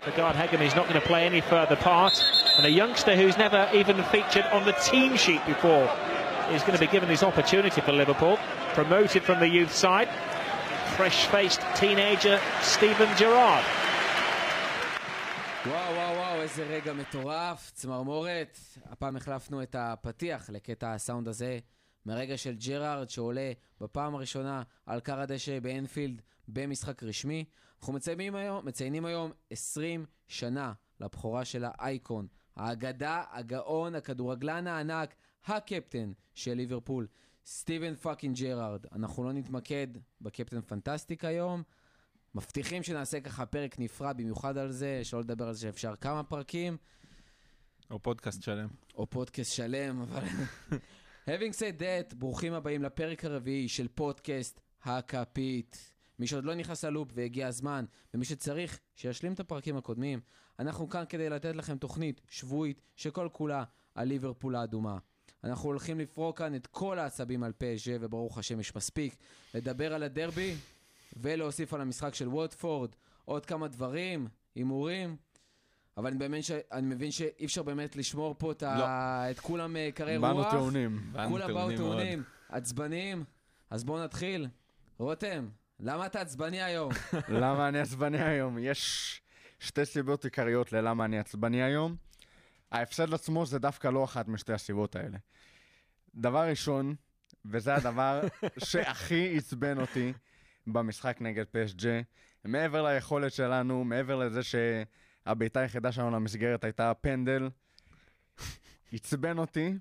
Regard Hegem is not going to play any further part, and a youngster who's never even featured on the team sheet before is going to be given his opportunity for Liverpool, promoted from the youth side, fresh-faced teenager Steven Gerrard. וואו וואו וואו, איזה רגע מטורף, צמרמורת. הפעם החלפנו את הפתיח לקטע הסאונד הזה מרגע של ג'רארד שעולה בפעם הראשונה על קר הדשא באנפילד במשחק רשמי. אנחנו מציינים היום 20 שנה לבחורה של האייקון, האגדה, הגאון, הכדורגלן הענק, הקפטן של ליברפול, סטיבן פאקינג ג'רארד. אנחנו לא נתמקד בקפטן פנטסטיק היום, מבטיחים שנעשה ככה פרק נפרד במיוחד על זה, שלא לדבר על זה שאפשר כמה פרקים. או פודקאסט שלם. או פודקאסט שלם, אבל... Having said that, ברוכים הבאים לפרק הרביעי של פודקאסט הכפית. מי שעוד לא נכנס ללופ והגיע הזמן, ומי שצריך שישלים את הפרקים הקודמים, אנחנו כאן כדי לתת לכם תוכנית שבועית שכל כולה על ליברפול האדומה. אנחנו הולכים לפרוק כאן את כל העצבים על PSG, וברוך השם יש מספיק לדבר על הדרבי, ולהוסיף על המשחק של ווטפורד, עוד כמה דברים, הימורים, אבל אני מבין שאי אפשר באמת לשמור פה את כולם קרי רוח. באנו טעונים. כולם באו טעונים, עצבניים. אז בואו נתחיל. רותם, למה אתה עצבני היום? למה אני עצבני היום? יש שתי סיבות עיקריות ללמה אני עצבני היום. ההפסד עצמו זה דווקא לא אחת משתי הסיבות האלה. דבר ראשון, וזה הדבר שהכי עצבן אותי במשחק נגד PSG, מעבר ליכולת שלנו, מעבר לזה שהביתה היחידה שלנו למסגרת הייתה פנדל, עצבן אותי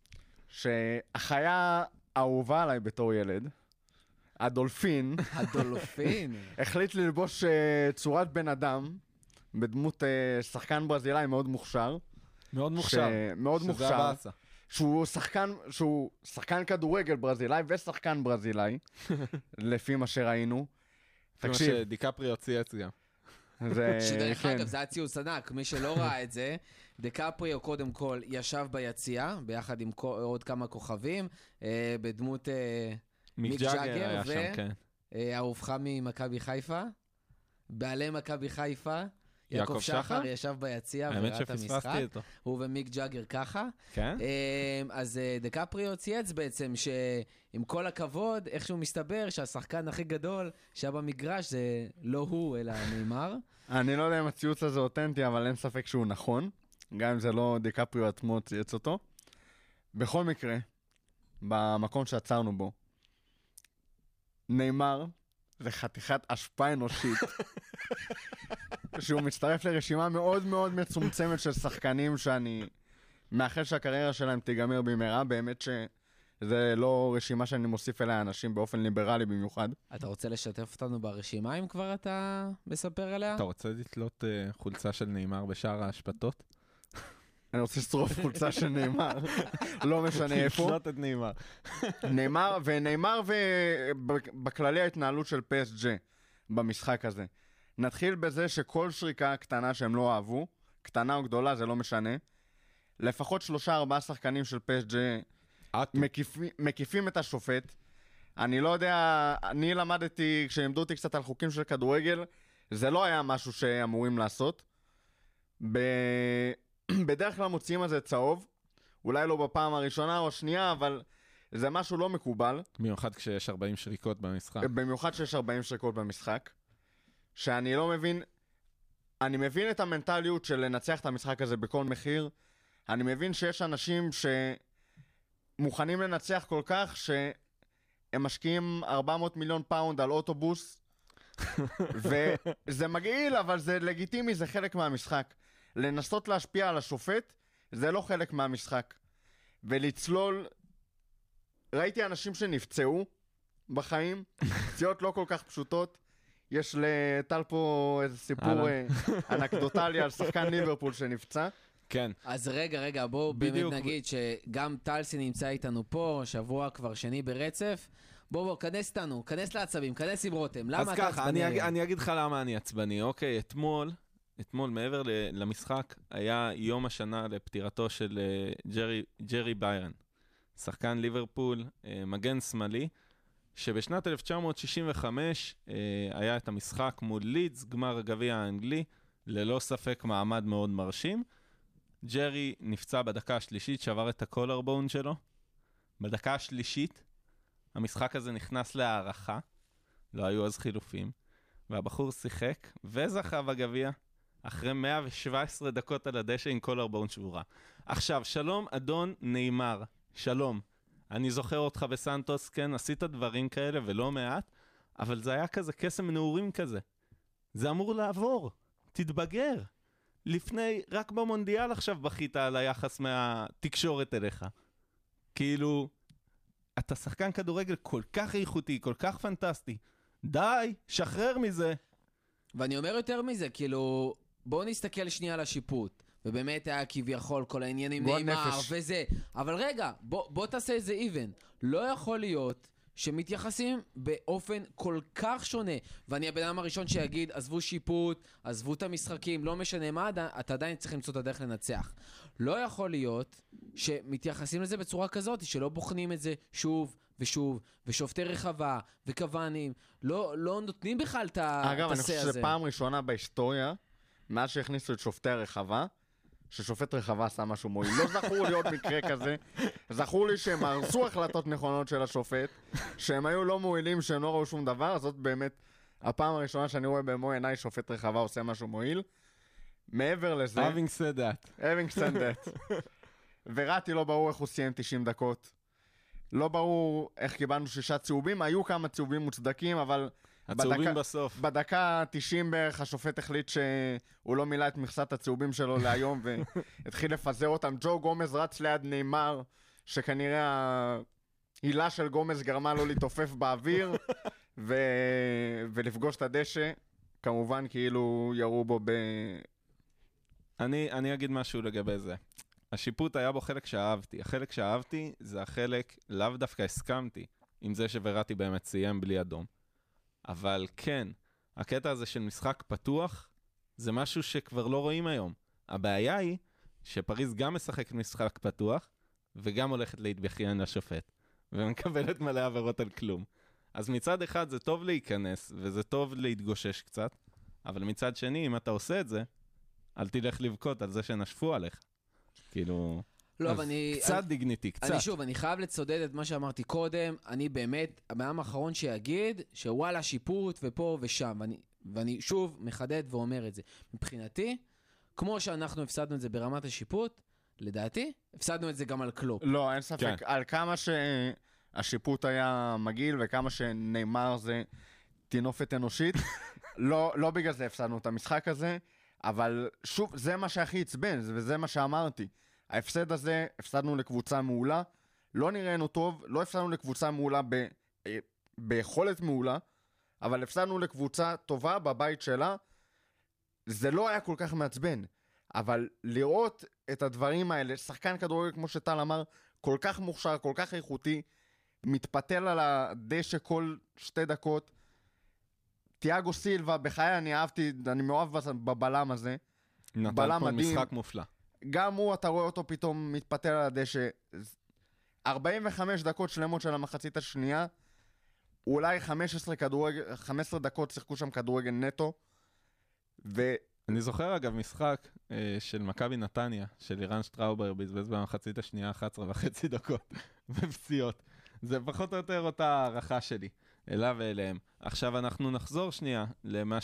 שהחיה האהובה עליי בתור ילד, הדולפין, החליט ללבוש צורת בן אדם בדמות שחקן ברזילאי מאוד מוכשר. מאוד מוכשר. מאוד מוכשר. שהוא שחקן כדורגל ברזילאי ושחקן ברזילאי, לפי מה שראינו. תקשיב. שדיקפריו צייץ גם. שדרך אגב, זה היה ציוץ ענק. מי שלא ראה את זה, דיקפריו קודם כל ישב ביציאה, ביחד עם עוד כמה כוכבים, בדמות מיק ג'אגר, והאהובך ממכבי חיפה, בעלי מכבי חיפה, יעקב שחר ישב ביציאה וראה את המשחק. הוא ומיק ג'אגר ככה. כן? אז דיקפריו צייץ בעצם שעם כל הכבוד, איכשהו מסתבר שהשחקן הכי גדול שהיה במגרש זה לא הוא, אלא ניימר. אני לא יודע אם הציוץ הזה אותנטי, אבל אין ספק שהוא נכון. גם אם זה לא דיקפריו עצמו צייץ אותו. בכל מקרה, במקום שעצרנו בו, ניימר זה חתיכת השפעה אנושית. שהוא מצטרף לרשימה מאוד מאוד מצומצמת של שחקנים שאני מאחל שהקריירה שלהם תיגמר במהרה. באמת שזה לא רשימה שאני מוסיף אליה אנשים באופן ליברלי במיוחד. אתה רוצה לשתף אותנו ברשימה אם כבר אתה מספר עליה? אתה רוצה לתלות חולצה של ניימר בשאר ההשפטות? אני רוצה לשרוף חולצה של ניימר. לא משנה איפה. לתלות את ניימר. ניימר ובכללי ההתנהלות של PSG במשחק הזה. נתחיל בזה שכל שריקה קטנה שהם לא אהבו, קטנה או גדולה, זה לא משנה, לפחות 3-4 שחקנים של PSG מקיפים את השופט. אני לא יודע, אני למדתי, כשלימדו אותי קצת על חוקים של כדורגל, זה לא היה משהו שאמורים לעשות. בדרך כלל מוציאים על זה צהוב, אולי לא בפעם הראשונה או השנייה, אבל זה משהו לא מקובל. במיוחד כשיש 40 שריקות במשחק. במיוחד כשיש 40 שריקות במשחק. שאני לא מבין, אני מבין את המנטליות של לנצח את המשחק הזה בכל מחיר. אני מבין שיש אנשים שמוכנים לנצח כל כך שהם משקיעים 400 מיליון פאונד על אוטובוס, וזה מגעיל, אבל זה לגיטימי, זה חלק מהמשחק. לנסות להשפיע על השופט, זה לא חלק מהמשחק. ולצלול, ראיתי אנשים שנפצעו בחיים, פציעות לא כל כך פשוטות. יש לטל פה איזה סיפור אנקדוטלי על שחקן ליברפול שנפצע. כן. אז רגע, בואו באמת נגיד שגם טלסי נמצא איתנו פה, שבוע כבר שני ברצף. בואו, כנס איתנו, כנס לעצבים, כנס עם רותם. למה אתה עצבני? אז ככה, אני אגיד לך למה אני עצבני. אוקיי, אתמול, מעבר למשחק, היה יום השנה לפטירתו של ג'רי ביירן. שחקן ליברפול, מגן שמאלי, שבשנת 1965 היה את המשחק מול לידס, גמר הגביע האנגלי, ללא ספק מעמד מאוד מרשים. ג'רי נפצע בדקה השלישית, שבר את הקולרבון שלו. בדקה השלישית, המשחק הזה נכנס להערכה, לא היו אז חילופים, והבחור שיחק וזכה בגביע, אחרי 117 דקות על הדשא עם קולרבון שבורה. עכשיו, שלום אדון ניימר, שלום. אני זוכר אותך בסנטוס, כן, עשית דברים כאלה ולא מעט, אבל זה היה כזה קסם נעורים כזה. זה אמור לעבור, תתבגר. לפני, רק במונדיאל עכשיו בכית על היחס מהתקשורת אליך. כאילו, אתה שחקן כדורגל כל כך איכותי, כל כך פנטסטי. די, שחרר מזה. ואני אומר יותר מזה, כאילו, בואו נסתכל שנייה על השיפוט. ובאמת היה כביכול כל העניינים נאמר וזה. אבל רגע, בוא תעשה איזה איבן. לא יכול להיות שמתייחסים באופן כל כך שונה. ואני הבן אדם הראשון שיגיד, עזבו שיפוט, עזבו את המשחקים, לא משנה מה, אתה עדיין צריך למצוא את הדרך לנצח. לא יכול להיות שמתייחסים לזה בצורה כזאת, שלא בוחנים את זה שוב ושוב, ושופטי רחבה, וכוונים, לא נותנים בכלל את הסה הזה. אגב, אני חושב שזה פעם ראשונה בהיסטוריה, מאז שהכניסו את שופטי הרחבה, ששופט רחבה עשה משהו מועיל. לא זכור לי עוד מקרה כזה. זכור לי שהם הרסו החלטות נכונות של השופט, שהם היו לא מועילים, שהם לא ראו שום דבר. זאת באמת הפעם הראשונה שאני רואה במו עיניי שופט רחבה עושה משהו מועיל. מעבר לזה... Having said that. וראתי לא ברור איך הוא סיים 90 דקות. לא ברור איך קיבלנו 6 צהובים. היו כמה צהובים מוצדקים, אבל... הצהובים בסוף. בדקה 90 בערך השופט החליט שהוא לא מילא את מכסת הצהובים שלו להיום והתחיל לפזר אותם. ג'ו גומז רץ ליד ניימר, שכנראה העילה של גומז גרמה לו להתעופף באוויר ולפגוש את הדשא. כמובן כאילו ירו בו אני אגיד משהו לגבי זה. השיפוט היה בו חלק שאהבתי. החלק שאהבתי זה החלק, לאו דווקא הסכמתי עם זה שוורטי באמת סיים בלי אדום. אבל כן, הקטע הזה של משחק פתוח, זה משהו שכבר לא רואים היום. הבעיה היא שפריז גם משחק משחק פתוח, וגם הולכת להתבכיין לשופט, ומקבלת מלא עבירות על כלום. אז מצד אחד זה טוב להיכנס, וזה טוב להתגושש קצת, אבל מצד שני, אם אתה עושה את זה, אל תלך לבכות על זה שנשפו עליך. כאילו... לא, אבל אני... קצת דיגניטי, קצת. אני חייב לצודד את מה שאמרתי קודם. אני באמת, הבן האחרון שיגיד שוואלה שיפוט ופה ושם. ואני שוב מחדד ואומר את זה. מבחינתי, כמו שאנחנו הפסדנו את זה ברמת השיפוט, לדעתי, הפסדנו את זה גם על קלופ. לא, אין ספק. כן. על כמה שהשיפוט היה מגעיל וכמה שניימר זה תינופת אנושית, לא בגלל זה הפסדנו את המשחק הזה, אבל שוב, זה מה שהכי עצבן, וזה מה שאמרתי. ההפסד הזה, הפסדנו לקבוצה מעולה, לא נראינו טוב, לא הפסדנו לקבוצה מעולה ביכולת מעולה, אבל הפסדנו לקבוצה טובה בבית שלה, זה לא היה כל כך מעצבן, אבל לראות את הדברים האלה, שחקן כדורגל כמו שטל אמר, כל כך מוכשר, כל כך איכותי, מתפתל על הדשא כל 2 דקות, תיאגו סילבה, בחיי אני אהבתי, אני מאוהב בבלם הזה, נתן פה משחק מופלא. גם הוא, אתה רואה אותו פתאום מתפתל על הדשא. 45 דקות שלמות של המחצית השנייה, אולי 15 דקות שיחקו שם כדורגל נטו. אני זוכר אגב משחק של מכבי נתניה, של לירן שטראובר, בזבז במחצית השנייה 11.5 דקות בפציעות. זה פחות או יותר אותה הערכה שלי, אליו ואליהם. עכשיו אנחנו נחזור שנייה למה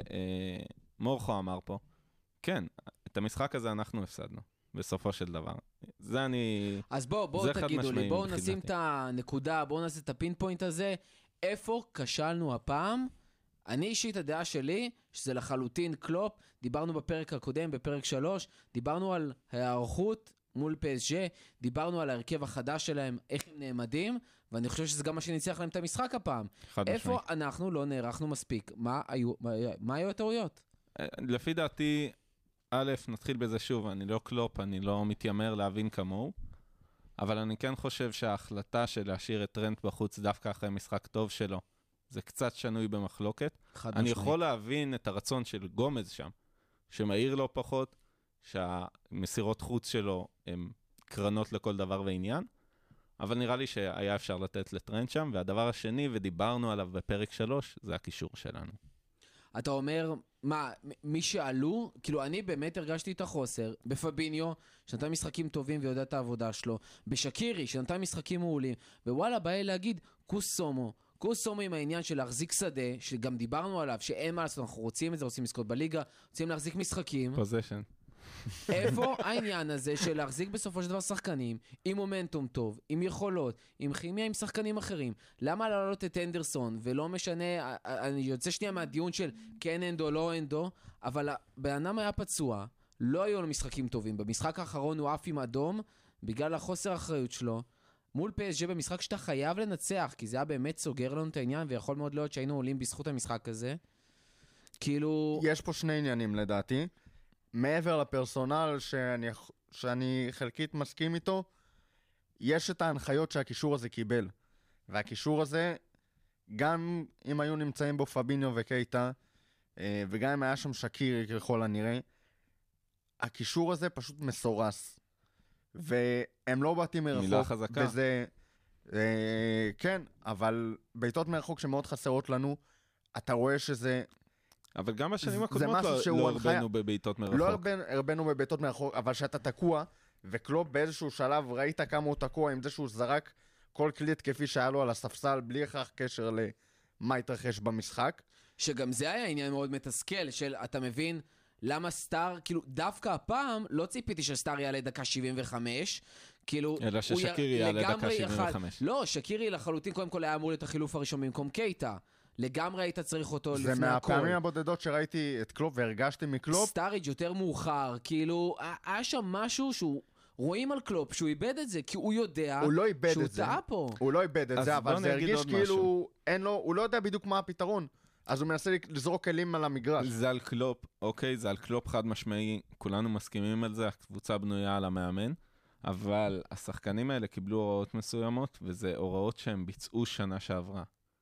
שמורכו אמר פה. כן, את המשחק הזה אנחנו הפסדנו, בסופו של דבר. זה אני... אז בואו תגידו לי, בואו נשים את הנקודה, בואו נעשה את הפינפוינט הזה. איפה כשלנו הפעם? אני אישית הדעה שלי, שזה לחלוטין קלופ, דיברנו בפרק הקודם, בפרק 3, דיברנו על הערכות מול PSG, דיברנו על ההרכב החדש שלהם, איך הם נעמדים, ואני חושב שזה גם מה שניצח להם את המשחק הפעם. איפה אנחנו לא נערכנו מספיק? מה היו הטעויות? לפי דעתי... א', נתחיל בזה שוב, אני לא קלופ, אני לא מתיימר להבין כמוהו, אבל אני כן חושב שההחלטה של להשאיר את טרנט בחוץ דווקא אחרי משחק טוב שלו, זה קצת שנוי במחלוקת. אני יכול להבין את הרצון של גומז שם, שמהיר לו פחות, שהמסירות חוץ שלו הן קרנות לכל דבר ועניין, אבל נראה לי שהיה אפשר לתת לטרנט שם, והדבר השני, ודיברנו עליו בפרק 3, זה הקישור שלנו. אתה אומר, מי שעלו, כאילו אני באמת הרגשתי את החוסר בפביניו, שנתן משחקים טובים ויודע את העבודה שלו, בשקירי, שנתן משחקים מעולים, ווואלה, בא לי להגיד, קוסומו עם העניין של להחזיק שדה, שגם דיברנו עליו, שאין מה לעשות, אנחנו רוצים את זה, רוצים לזכות בליגה, רוצים להחזיק משחקים. פוזיישן. איפה העניין הזה של להחזיק בסופו של דבר שחקנים עם מומנטום טוב, עם יכולות, עם כימיה, עם שחקנים אחרים? למה להעלות את אנדרסון ולא משנה, אני יוצא שנייה מהדיון של כן אנדו, לא אנדו, אבל הבן היה פצוע, לא היו לו משחקים טובים. במשחק האחרון הוא עף עם אדום בגלל החוסר האחריות שלו. מול PSG במשחק שאתה חייב לנצח, כי זה היה באמת סוגר לנו את העניין, ויכול מאוד להיות שהיינו עולים בזכות המשחק הזה. כאילו... יש פה שני עניינים לדעתי. מעבר לפרסונל שאני חלקית מסכים איתו, יש את ההנחיות שהקישור הזה קיבל. והקישור הזה, גם אם היו נמצאים בו פביניו וקייטה, וגם אם היה שם שקירי ככל הנראה, הקישור הזה פשוט מסורס. והם לא באתים מרחוק. מילה חזקה. וזה, כן, אבל בעיטות מרחוק שמאוד חסרות לנו, אתה רואה שזה... אבל גם בשנים הקודמות לא הרבנו בבעיטות מרחוק. לא הרבנו בבעיטות מרחוק, אבל שאתה תקוע, וקלופ באיזשהו שלב ראית כמה הוא תקוע עם זה שהוא זרק כל כלי התקפי שהיה לו על הספסל, בלי הכרח קשר למה התרחש במשחק. שגם זה היה עניין מאוד מתסכל, של אתה מבין למה סטאר, כאילו דווקא הפעם לא ציפיתי שסטאר יעלה דקה 75, כאילו... אלא ששקירי יעלה דקה 75. לא, שקירי לחלוטין קודם כל היה אמור להיות החילוף הראשון במקום קייטה. לגמרי היית צריך אותו לפני הכל. זה מהפעמים הבודדות שראיתי את קלופ והרגשתי מקלופ. סטאריג' יותר מאוחר, כאילו, היה שם משהו שהוא... רואים על קלופ שהוא איבד את זה, כי הוא יודע שהוא טעה פה. הוא לא איבד את זה, אבל זה הרגיש כאילו, הוא לא יודע בדיוק מה הפתרון. אז הוא מנסה לזרוק כלים על המגרש. זה על קלופ, אוקיי, זה על קלופ חד משמעי, כולנו מסכימים על זה, הקבוצה בנויה על המאמן, אבל השחקנים האלה קיבלו הוראות מסוימות, וזה הוראות שהם ביצעו שנה שעברה.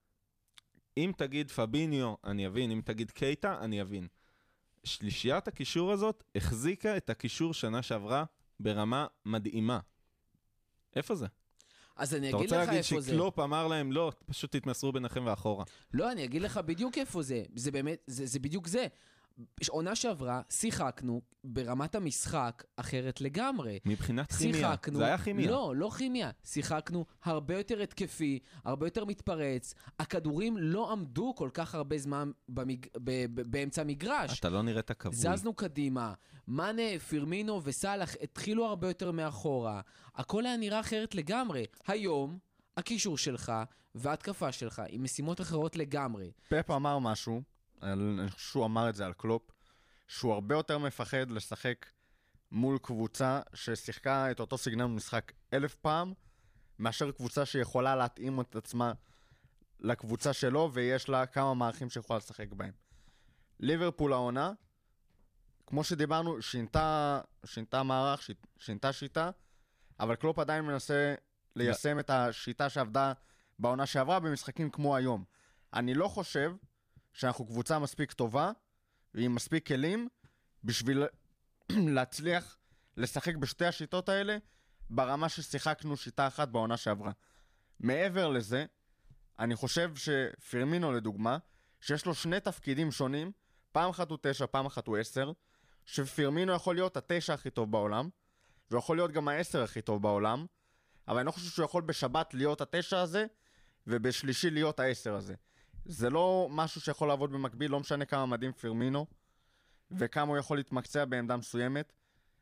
אם תגיד פביניו, אני אבין, אם תגיד קייטה, אני אבין. שלישיית הקישור הזאת החזיקה את הקישור שנה שעברה ברמה מדהימה. איפה זה? אז אני אגיד לך איפה זה. אתה רוצה להגיד שקלופ אמר להם, לא, פשוט תתמסרו ביניכם ואחורה. לא, אני אגיד לך בדיוק איפה זה. זה באמת, זה בדיוק זה. עונה שעברה, שיחקנו ברמת המשחק אחרת לגמרי. מבחינת כימיה, זה היה כימיה. לא כימיה. שיחקנו הרבה יותר התקפי, הרבה יותר מתפרץ. הכדורים לא עמדו כל כך הרבה זמן באמצע המגרש. אתה לא נראית כבוי. זזנו קדימה. מנה, פירמינו וסלח התחילו הרבה יותר מאחורה. הכל היה נראה אחרת לגמרי. היום, הקישור שלך וההתקפה שלך עם משימות אחרות לגמרי. פפ אמר משהו, שהוא אמר את זה על קלופ, שהוא הרבה יותר מפחד לשחק מול קבוצה ששיחקה את אותו סגנון משחק 1000 פעם, מאשר קבוצה שיכולה להתאים את עצמה לקבוצה שלו, ויש לה כמה מערכים שיכולה לשחק בהם. ליברפול העונה, כמו שדיברנו, שינתה מערך, שינתה שיטה, אבל קלופ עדיין מנסה ליישם את השיטה שעבדה בעונה שעברה במשחקים כמו היום. אני לא חושב שאנחנו קבוצה מספיק טובה, ועם מספיק כלים, בשביל להצליח לשחק בשתי השיטות האלה, ברמה ששיחקנו שיטה אחת בעונה שעברה. מעבר לזה, אני חושב שפירמינו לדוגמה, שיש לו שני תפקידים שונים, פעם אחת הוא 9, פעם אחת הוא 10, שפירמינו יכול להיות 9 הכי טוב בעולם, ויכול להיות גם 10 הכי טוב בעולם, אבל אני לא חושב שהוא יכול בשבת להיות 9 הזה, ובשלישי להיות 10 הזה. זה לא משהו שיכול לעבוד במקביל, לא משנה כמה מדהים פירמינו, וכמה הוא יכול להתמקצע בעמדה מסוימת.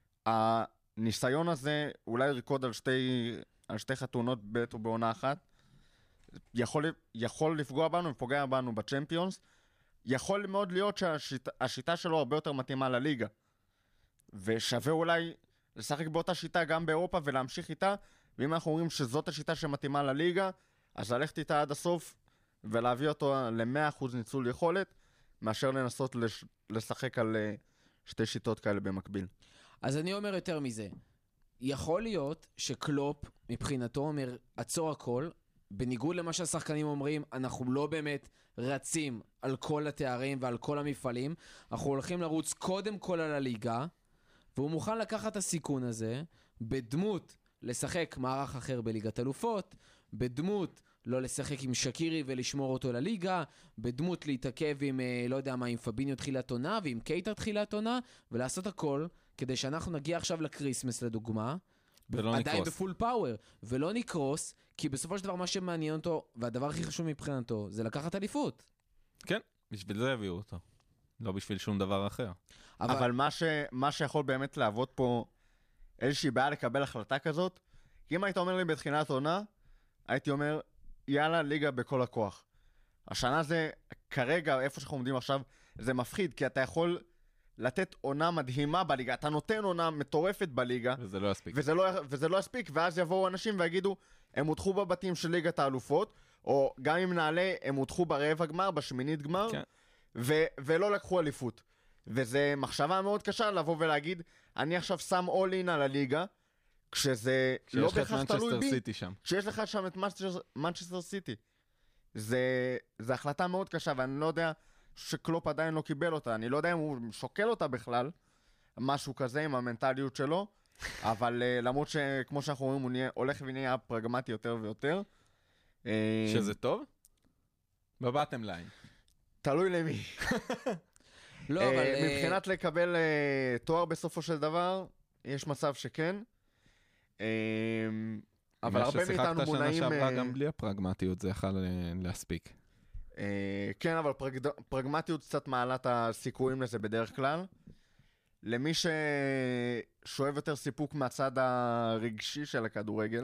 הניסיון הזה, אולי ריקוד על שתי חתונות בעת ובעונה אחת, יכול לפגוע בנו ופוגע בנו בצ'מפיונס. יכול מאוד להיות שהשיטה שלו הרבה יותר מתאימה לליגה, ושווה אולי לשחק באותה שיטה גם באירופה ולהמשיך איתה, ואם אנחנו אומרים שזאת השיטה שמתאימה לליגה, אז ללכת איתה עד הסוף ולהביא אותו ל-100% ניצול יכולת, מאשר לנסות לשחק על שתי שיטות כאלה במקביל. אז אני אומר יותר מזה. יכול להיות שקלופ מבחינתו אומר, עצור הכל, בניגוד למה שהשחקנים אומרים, אנחנו לא באמת רצים על כל התארים ועל כל המפעלים, אנחנו הולכים לרוץ קודם כל על הליגה, והוא מוכן לקחת את הסיכון הזה, בדמות לשחק מערך אחר בליגת אלופות, בדמות לא לשחק עם שקירי ולשמור אותו לליגה, בדמות להתעכב עם, לא יודע מה, עם פביניו תחילת עונה ועם קייטה תחילת עונה, ולעשות הכל כדי שאנחנו נגיע עכשיו לקריסמס לדוגמה, עדיין בפול פאוור, ולא נקרוס, כי בסופו של דבר מה שמעניין אותו, והדבר הכי חשוב מבחינתו, זה לקחת אליפות. כן, בשביל זה הביאו אותו. לא בשביל שום דבר אחר. אבל מה שיכול באמת לעבוד פה איזושהי בעיה לקבל החלטה כזאת, כי אם היית אומר לי בתחילת עונה, הייתי אומר, יאללה, ליגה בכל הכוח. השנה זה, כרגע, איפה שאנחנו עומדים עכשיו, זה מפחיד, כי אתה יכול לתת עונה מדהימה בליגה, אתה נותן עונה מטורפת בליגה, וזה לא יספיק. וזה לא יספיק, ואז יבואו אנשים ויגידו, הם הודחו בבתים של ליגת האלופות, או גם אם נעלה, הם הודחו ברבע גמר, בשמינית גמר, כן. ולא לקחו אליפות. וזה מחשבה מאוד קשה לבוא ולהגיד, אני עכשיו שם all in על הליגה, כשזה לא בהכרח תלוי בי. כשיש לך שם את מנצ'סטר סיטי. זה החלטה מאוד קשה, ואני לא יודע שקלופ עדיין לא קיבל אותה. אני לא יודע אם הוא שוקל אותה בכלל, משהו כזה עם המנטליות שלו, אבל למרות שכמו שאנחנו רואים, הוא הולך ונהיה פרגמטי יותר ויותר. שזה טוב? בבטם ליין. תלוי למי. לא, אבל... מבחינת לקבל תואר בסופו של דבר, יש מצב שכן. אבל הרבה מאיתנו מונעים... ששחקת שנה שעברה גם בלי הפרגמטיות, זה יכול להספיק. כן, אבל פרגמטיות קצת מעלה את הסיכויים לזה בדרך כלל. למי ששואב יותר סיפוק מהצד הרגשי של הכדורגל,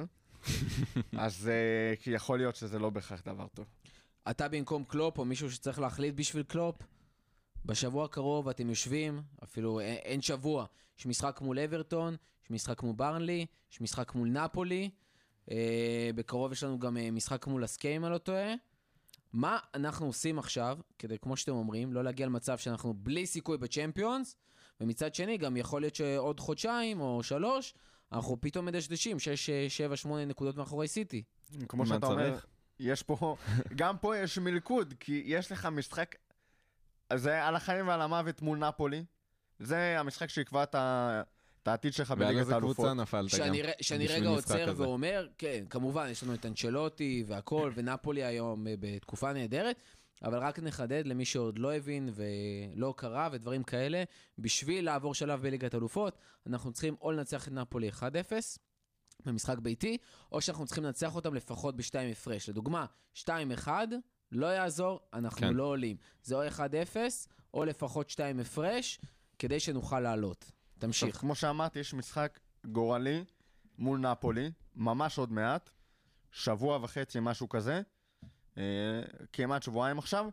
אז כי יכול להיות שזה לא בהכרח דבר טוב. אתה במקום קלופ, או מישהו שצריך להחליט בשביל קלופ, בשבוע הקרוב אתם יושבים, אפילו אין שבוע, יש משחק מול אברטון, יש משחק מול ברנלי, יש משחק מול נפולי, בקרוב יש לנו גם משחק מול הסקיים, אני לא טועה. מה אנחנו עושים עכשיו, כדי, כמו שאתם אומרים, לא להגיע למצב שאנחנו בלי סיכוי בצ'מפיונס, ומצד שני גם יכול להיות שעוד חודשיים או 3, אנחנו פתאום מדשדשים 6, 7, 8 נקודות מאחורי סיטי. כמו שאתה אומר, יש פה, גם פה יש מלכוד, כי יש לך משחק, זה על החיים ועל המוות מול נפולי, זה המשחק שיקבע את העתיד שלך בליגת האלופות. שאני רגע עוצר ואומר, כן, כמובן, יש לנו את אנצ'לוטי והכל, ונפולי היום בתקופה נהדרת, אבל רק נחדד למי שעוד לא הבין ולא קרא ודברים כאלה, בשביל לעבור שלב בליגת האלופות, אנחנו צריכים או לנצח את נפולי 1-0, במשחק ביתי, או שאנחנו צריכים לנצח אותם לפחות ב2 הפרש. לדוגמה, 2-1, לא יעזור, אנחנו לא עולים. זה או 1-0, או לפחות 2 הפרש, כדי שנוכל לעלות. תמשיך. כמו שאמרתי, יש משחק גורלי מול נפולי, ממש עוד מעט, שבוע וחצי, משהו כזה, כמעט שבועיים עכשיו,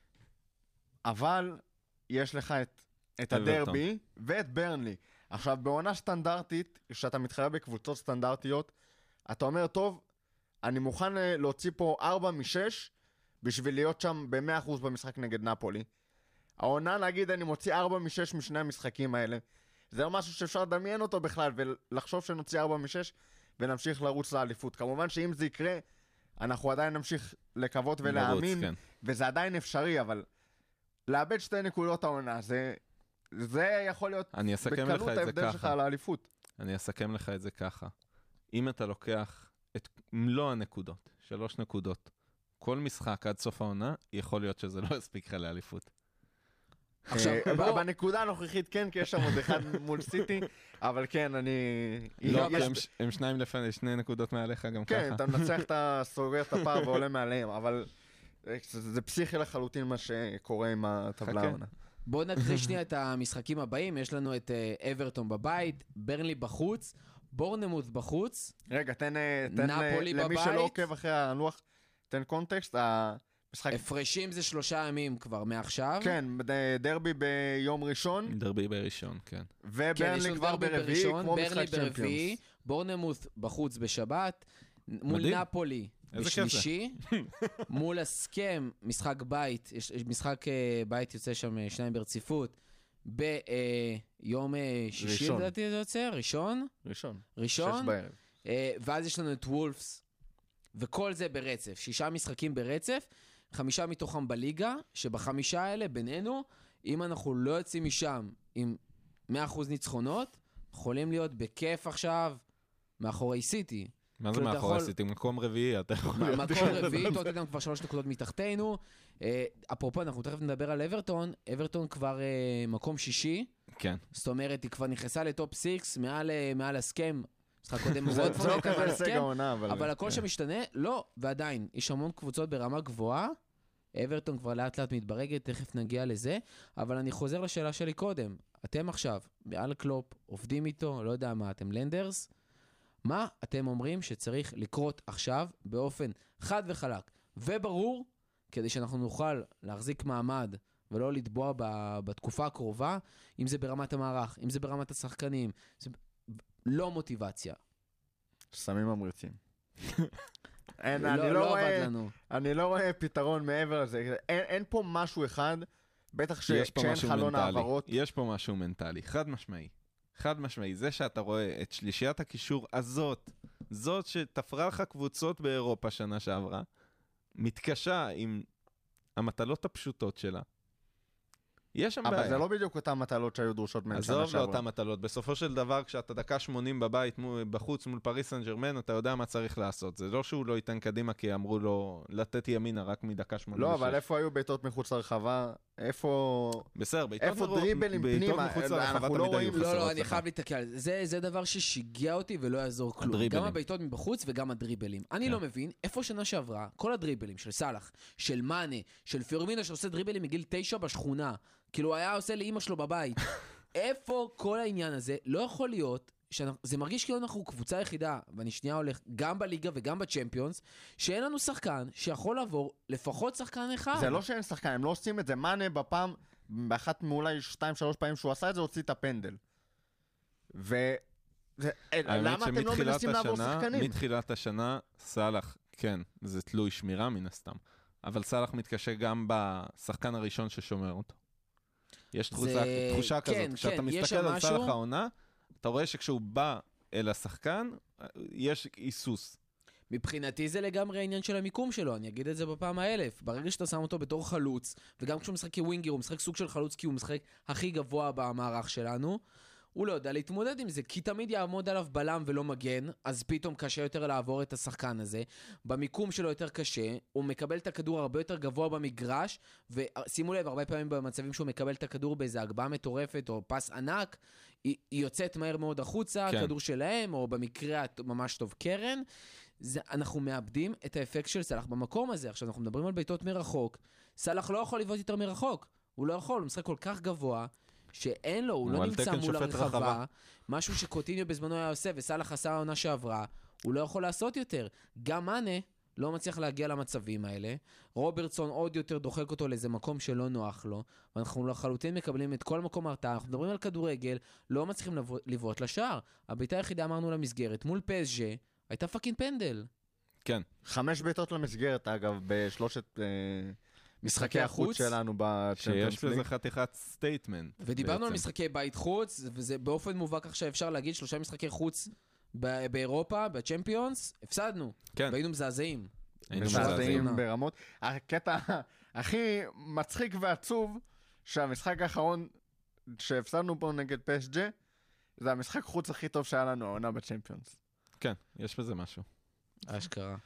אבל יש לך את הדרבי ואת ברנלי. עכשיו, בעונה סטנדרטית, כשאתה מתחרה בקבוצות סטנדרטיות, אתה אומר, טוב, אני מוכן להוציא פה 4 מ-6, בשביל להיות שם ב-100% במשחק נגד נפולי. העונה, נגיד, אני מוציא 4 מ-6 משני המשחקים האלה. זה לא משהו שאפשר לדמיין אותו בכלל, ולחשוב שנוציא 4 מ-6, ונמשיך לרוץ לאליפות. כמובן שאם זה יקרה, אנחנו עדיין נמשיך לקוות ולהאמין, כן. וזה עדיין אפשרי, אבל לאבד 2 נקודות העונה, זה יכול להיות בקלות ההבדל שלך על האליפות. אני אסכם לך את זה ככה. אם אתה לוקח את מלוא הנקודות, 3 נקודות, כל משחק עד סוף העונה, יכול להיות שזה לא יספיק לך לאליפות. עכשיו, בנקודה הנוכחית כן, כי יש שם עוד אחד מול סיטי, אבל כן, אני... לא, הם 2 לפני, 2 נקודות מעליך גם ככה. כן, אתה מנצח, אתה סוגר את הפער ועולה מעליהם, אבל זה פסיכי לחלוטין מה שקורה עם הטבלה העונה. בואו נקריא שנייה את המשחקים הבאים, יש לנו את אברטון בבית, ברנלי בחוץ, בורנמות' בחוץ, רגע, תן נפולי למי בבית. שלא עוקב אחרי הלוח, תן קונטקסט, הפרשים זה 3 ימים כבר מעכשיו. כן, דרבי ביום ראשון. דרבי בראשון, כן. וברנלי כבר ברביעי, כמו משחק צ'מפיונס. בורנמות' בחוץ בשבת, מול נפולי בשלישי, מול הסכם, משחק בית, משחק בית יוצא שם 2 ברציפות, ביום שישי לדעתי זה יוצא, ראשון? ראשון. 6 בערב. ואז יש לנו את וולפס, וכל זה ברצף, 6 משחקים ברצף, 5 מתוכם בליגה, שב5 האלה בינינו, אם אנחנו לא יוצאים משם עם 100% ניצחונות, יכולים להיות בכיף עכשיו מאחורי סיטי. מה זה כאילו, אתה מאחורי יכול- סיטי? מקום רביעי, אתה יכול... מקום רביעי, טוטנהאם כבר 3 נקודות מתחתנו. אפרופו, אנחנו תכף נדבר על אברטון. אברטון כבר מקום שישי. כן. זאת אומרת, היא כבר נכנסה לטופ 6 מעל הסכם. משחק קודם זה ווטפורד לא הייתה מעל כזה הישג הסכם, העונה, אבל הכל שמשתנה, לא, ועדיין, יש המון קבוצות ברמה גבוהה. אברטון כבר לאט לאט מתברגת, תכף נגיע לזה, אבל אני חוזר לשאלה שלי קודם. אתם עכשיו, מעל קלופ, עובדים איתו, לא יודע מה, אתם לנדרס, מה אתם אומרים שצריך לקרות עכשיו באופן חד וחלק וברור, כדי שאנחנו נוכל להחזיק מעמד ולא לטבוע בתקופה הקרובה, אם זה ברמת המערך, אם זה ברמת השחקנים, זה לא מוטיבציה. שמים ממריצים. לא עבד לנו. אני לא רואה פתרון מעבר לזה. אין פה משהו אחד, בטח יש פה כשאין משהו חלון מנטלי. העברות. יש פה משהו מנטלי, חד משמעי. חד משמעי. זה שאתה רואה את שלישיית הקישור הזאת, זאת שתפרה לך קבוצות באירופה שנה שעברה, מתקשה עם המטלות הפשוטות שלה. יש שם בעיה. אבל זה לא בדיוק אותן מטלות שהיו דרושות מהם שנה עזוב שעברה. לאותן מטלות. בסופו של דבר, כשאתה דקה 80 בבית, בחוץ מול פריס סן ז'רמן, אתה יודע מה צריך לעשות. זה לא שהוא לא ייתן קדימה, כי אמרו לו לתת ימינה רק מדקה 86. לא, אבל איפה היו בעיטות מחוץ לרחבה? איפה... בסדר, איפה דריבלים פנימה? מחוץ לרחבה אנחנו תמיד לא היו רואים- חסרות. לא, אני לך. חייב להתקל על זה. זה דבר ששיגע אותי ולא יעזור כלום. הדריבלים. גם הבעיטות מבחוץ וגם הדריבלים. אני לא מבין איפה שנה שעברה, כל הדריבלים של סלאח, של מאנה, של פירמינו שעושה דריבלים מגיל 9 בשכונה, כאילו הוא היה עושה לאמא שלו בבית. איפה כל העניין הזה? לא יכול להיות, זה מרגיש כאילו אנחנו קבוצה יחידה, ואני שנייה הולך גם בליגה וגם בצ'מפיונס, שאין לנו שחקן שיכול לעבור לפחות שחקן אחד. זה לא שאין שחקן, הם לא עושים את זה. מאנה בפעם, באחת מאולי 2-3 פעמים שהוא עשה את זה, הוציא את הפנדל. למה אתם לא מנסים לעבור שחקנים? מתחילת השנה, סלאח, כן, זה תלוי שמירה מן הסתם, אבל סלאח מתקשה גם בשחקן הראשון ששומר אותו. יש תחושה כזאת, כשאתה מסתכל על סלאח העונה, אתה רואה שכשהוא בא אל השחקן, יש איסוס. מבחינתי זה לגמרי העניין של המיקום שלו, אני אגיד את זה בפעם האלף. ברגע שאתה שם אותו בתור חלוץ, וגם כשהוא משחק כווינגר, הוא משחק סוג של חלוץ כי הוא משחק הכי גבוה במערך שלנו, הוא לא יודע להתמודד עם זה, כי תמיד יעמוד עליו בלם ולא מגן, אז פתאום קשה יותר לעבור את השחקן הזה. במיקום שלו יותר קשה, הוא מקבל את הכדור הרבה יותר גבוה במגרש, ושימו לב, הרבה פעמים במצבים שהוא מקבל את הכדור באיזו הגבהה מטורפת או פס ענק, היא יוצאת מהר מאוד החוצה, כן. כדור שלהם, או במקרה ממש טוב קרן. אנחנו מאבדים את האפקט של סלאח במקום הזה. עכשיו אנחנו מדברים על בעיטות מרחוק, סלאח לא יכול לבעוט יותר מרחוק, הוא לא יכול, הוא משחק כל כך גבוה, שאין לו, הוא לא נמצא מול הרחבה, משהו שקוטיניו בזמנו היה עושה, וסלאח עשה העונה שעברה, הוא לא יכול לעשות יותר. גם מאנה לא מצליח להגיע למצבים האלה, רוברטסון עוד יותר דוחק אותו לאיזה מקום שלא נוח לו, ואנחנו לחלוטין מקבלים את כל מקום הרתעה, אנחנו מדברים על כדורגל, לא מצליחים לבעוט לשער. הבעיטה היחידה אמרנו למסגרת, מול פסג'ה, הייתה פאקינג פנדל. כן. 5 בעיטות למסגרת, אגב, בשלושת משחקי החוץ שלנו בצ'מפיונס שיש ליג. לזה חתיכת סטייטמנט. ודיברנו על משחקי בית חוץ, וזה באופן מובהק עכשיו אפשר להגיד 3 משחקי חוץ באירופה, בצ'מפיונס, הפסדנו. כן. והיינו מזעזעים. מזעזעים ברמות. הקטע הכי מצחיק ועצוב, שהמשחק האחרון שהפסדנו פה נגד פסג'ה, זה המשחק חוץ הכי טוב שהיה לנו העונה בצ'מפיונס. כן, יש בזה משהו. אשכרה.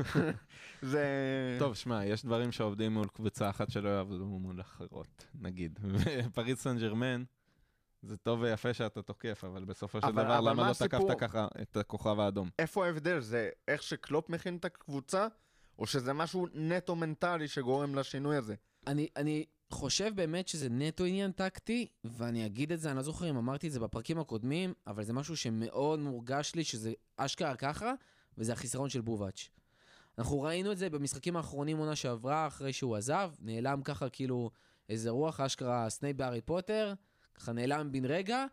זה... טוב, שמע, יש דברים שעובדים מול קבוצה אחת שלא יעבדו מול אחרות, נגיד. פריס סן ז'רמן, זה טוב ויפה שאתה תוקף, אבל בסופו של דבר, למה לא תקפת ככה את הכוכב האדום? איפה ההבדל? זה איך שקלופ מכין את הקבוצה, או שזה משהו נטו מנטלי שגורם לשינוי הזה? אני חושב באמת שזה נטו עניין טקטי, ואני אגיד את זה, אני לא זוכר אם אמרתי את זה בפרקים הקודמים, אבל זה משהו שמאוד מורגש לי שזה אשכרה ככה, וזה החיסרון של בובאץ'. אנחנו ראינו את זה במשחקים האחרונים עונה שעברה, אחרי שהוא עזב, נעלם ככה כאילו איזה רוח אשכרה סנייפ בהארי פוטר, ככה נעלם בן רגע,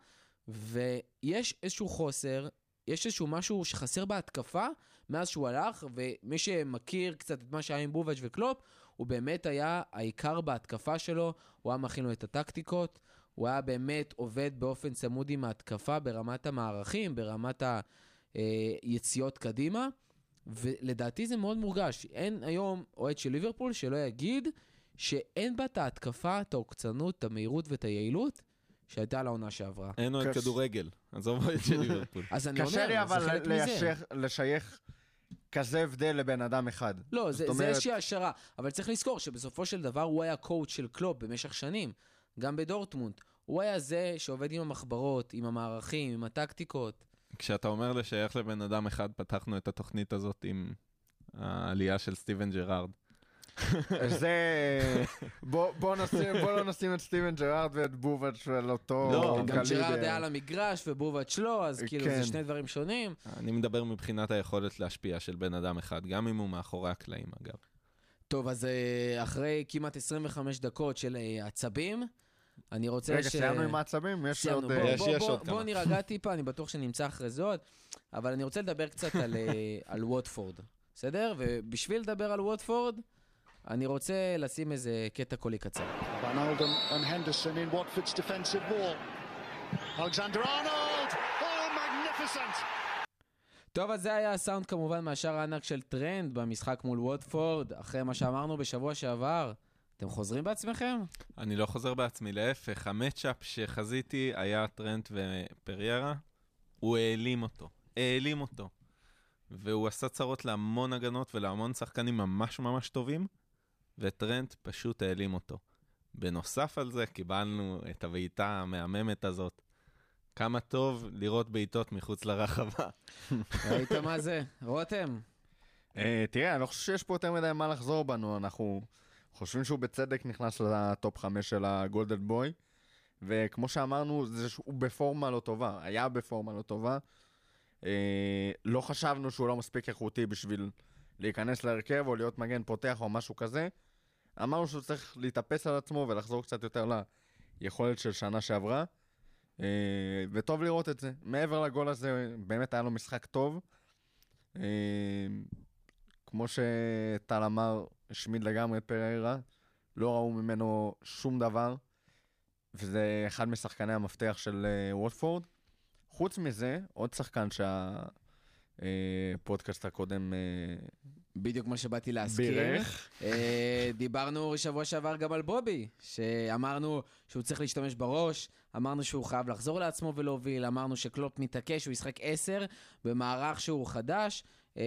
ויש איזשהו חוסר, יש איזשהו משהו שחסר בהתקפה, מאז שהוא הלך, ומי שמכיר קצת את מה שהיה עם בובאץ' וקלופ, הוא באמת היה העיקר בהתקפה שלו, הוא היה מכין לו את הטקטיקות, הוא היה באמת עובד באופן צמוד עם ההתקפה, ברמת המערכים, ברמת היציאות קדימה, ולדעתי זה מאוד מורגש. אין היום אוהד של ליברפול שלא יגיד שאין בה את ההתקפה, את העוקצנות, את המהירות ואת היעילות שהייתה לעונה שעברה. אין עוד כדורגל, עזוב את של ליברפול. אז אני אומר, קשה לי זה אבל חלק מזה. לשייך כזה הבדל לבן אדם אחד. לא, זה איזושהי השערה, אבל צריך לזכור שבסופו של דבר הוא היה קואוץ' של קלופ במשך שנים, גם בדורטמונד. הוא היה זה שעובד עם המחברות, עם המערכים, עם הטקטיקות. כשאתה אומר לשייך לבן אדם אחד, פתחנו את התוכנית הזאת עם העלייה של סטיבן ג'רארד. זה... בוא לא נשים את סטיבן ג'רארד ואת בובץ' של אותו... לא, גם ג'רארד היה על המגרש ובובץ' לא, אז כאילו זה שני דברים שונים. אני מדבר מבחינת היכולת להשפיע של בן אדם אחד, גם אם הוא מאחורי הקלעים אגב. טוב, אז אחרי כמעט 25 דקות של עצבים, אני רוצה רגע, סיימנו עם העצבים? יש עוד... בוא נירגע טיפה, אני בטוח שנמצא אחרי זאת, אבל אני רוצה לדבר קצת על ווטפורד, בסדר? ובשביל לדבר על ווטפורד, אני רוצה לשים איזה קטע קולי קצר. Wijnaldum and Henderson in Watford's defensive wall. Alexander-Arnold! Oh, magnificent! טוב, אז זה היה הסאונד כמובן מהשאר הענק של טרנד במשחק מול ווטפורד, אחרי מה שאמרנו בשבוע שעבר. אתם חוזרים בעצמכם? אני לא חוזר בעצמי, להפך, המצ'אפ שחזיתי היה טרנט ופריירה, הוא העלים אותו. והוא עשה צרות להמון הגנות ולהמון שחקנים ממש ממש טובים, וטרנט פשוט העלים אותו. בנוסף על זה, קיבלנו את הבעיטה המהממת הזאת. כמה טוב לראות בעיטות מחוץ לרחבה. ראית מה זה? רותם? תראה, אני לא חושב שיש פה יותר מדי מה לחזור בנו, אנחנו חושבים שהוא בצדק נכנס לטופ 5 של הגולדן בוי, וכמו שאמרנו, הוא בפורמה לא טובה, היה בפורמה לא טובה, לא חשבנו שהוא לא מספיק איכותי בשביל להיכנס להרכב או להיות מגן פותח או משהו כזה, אמרנו שהוא צריך להתאפס על עצמו ולחזור קצת יותר ליכולת של שנה שעברה, וטוב לראות את זה. מעבר לגול הזה, באמת היה לו משחק טוב, כמו שטל אמר, השמיד לגמרי את פריירה, לא ראו ממנו שום דבר, וזה אחד משחקני המפתח של ווטפורד. חוץ מזה, עוד שחקן שהפודקאסט הקודם בדיוק מה שבאתי להזכיר. בירך. דיברנו שבוע שעבר גם על בובי, שאמרנו שהוא צריך להשתמש בראש, אמרנו שהוא חייב לחזור לעצמו ולהוביל, אמרנו שקלופ מתעקש, שהוא ישחק 10 במערך שהוא חדש,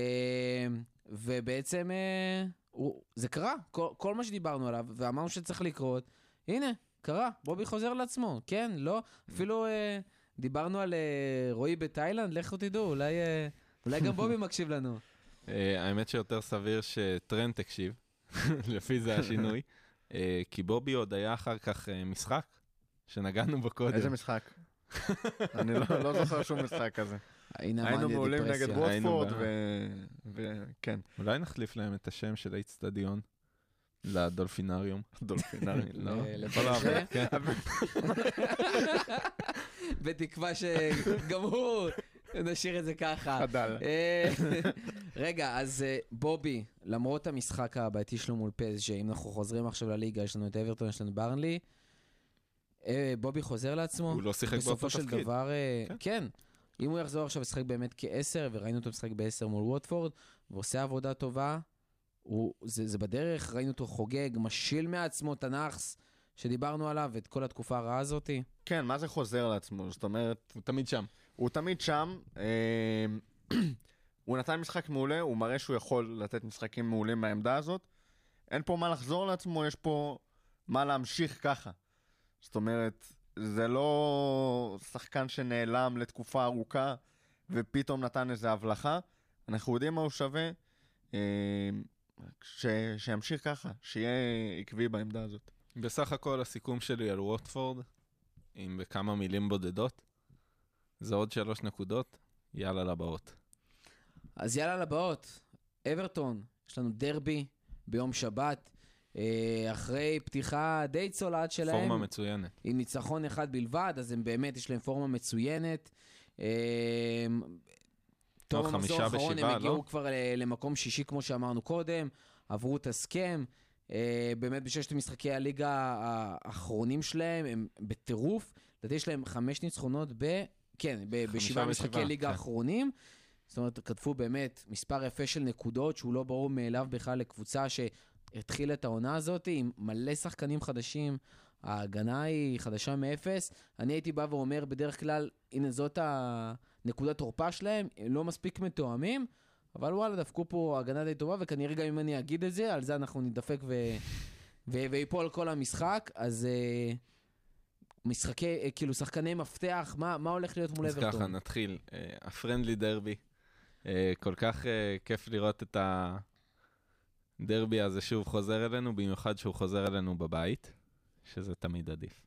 ובעצם זה קרה, כל מה שדיברנו עליו, ואמרנו שצריך לקרות, הנה, קרה, בובי חוזר לעצמו, כן, לא, אפילו דיברנו על רועי בתאילנד, לכו תדעו, אולי גם בובי מקשיב לנו. האמת שיותר סביר שטרנט תקשיב, לפי זה השינוי, כי בובי עוד היה אחר כך משחק שנגענו בו קודם. איזה משחק? אני לא זוכר שום משחק כזה. היינו מעולים נגד ווטפורד, וכן. אולי נחליף להם את השם של האצטדיון לדולפינריום. דולפינריום. לפרשה? כן. בתקווה שגם הוא נשאיר את זה ככה. חדל. רגע, אז בובי, למרות המשחק הבעייתי שלו מול פז, שאם אנחנו חוזרים עכשיו לליגה, יש לנו את אברטון, יש לנו ברנלי, בובי חוזר לעצמו. הוא לא שיחק באותו תפקיד. בסופו של דבר, כן. אם הוא יחזור עכשיו לשחק באמת כ-10, וראינו אותו משחק ב-10 מול ווטפורד, ועושה עבודה טובה, זה בדרך, ראינו אותו חוגג, משיל מעצמו את הנאחס שדיברנו עליו, את כל התקופה הרעה הזאת. כן, מה זה חוזר לעצמו? זאת אומרת, הוא תמיד שם. הוא תמיד שם, הוא נתן משחק מעולה, הוא מראה שהוא יכול לתת משחקים מעולים מהעמדה הזאת, אין פה מה לחזור לעצמו, יש פה מה להמשיך ככה. זאת אומרת, זה לא שחקן שנעלם לתקופה ארוכה, ופתאום נתן איזו הבלחה, אנחנו יודעים מה הוא שווה, שימשיך ככה, שיהיה עקבי בעמדה הזאת. בסך הכל הסיכום שלי על ווטפורד, עם בכמה מילים בודדות, זה עוד 3 נקודות, יאללה לבאות. אז יאללה לבאות, אברטון, יש לנו דרבי ביום שבת, אחרי פתיחה די צולעת שלהם. פורמה מצוינת. עם ניצחון אחד בלבד, אז הם באמת, יש להם פורמה מצוינת. טוב, המחזור האחרון הם הגיעו כבר למקום שישי, כמו שאמרנו קודם, עברו את הסכם, באמת בששת משחקי הליגה האחרונים שלהם, הם בטירוף, לדעתי יש להם 5 ניצחונות בשבעה משחקי ליגה האחרונים, זאת אומרת, כתבו באמת מספר יפה של נקודות, שהוא לא ברור מאליו בכלל לקבוצה שהתחילה את העונה הזאת, עם מלא שחקנים חדשים, ההגנה היא חדשה מאפס. אני הייתי בא ואומר בדרך כלל, הנה זאת הנקודת תורפה שלהם, הם לא מספיק מתואמים, אבל וואלה, דפקו פה הגנה די טובה, וכנראה גם אם אני אגיד את זה, על זה אנחנו נדפק ויפול כל המשחק, אז משחקי, כאילו שחקני מפתח, מה הולך להיות מול אברטון? אז ככה, נתחיל. הפרנדלי דרבי. כל כך כיף לראות את הדרבי הזה שוב חוזר אלינו, במיוחד שהוא חוזר אלינו בבית, שזה תמיד עדיף.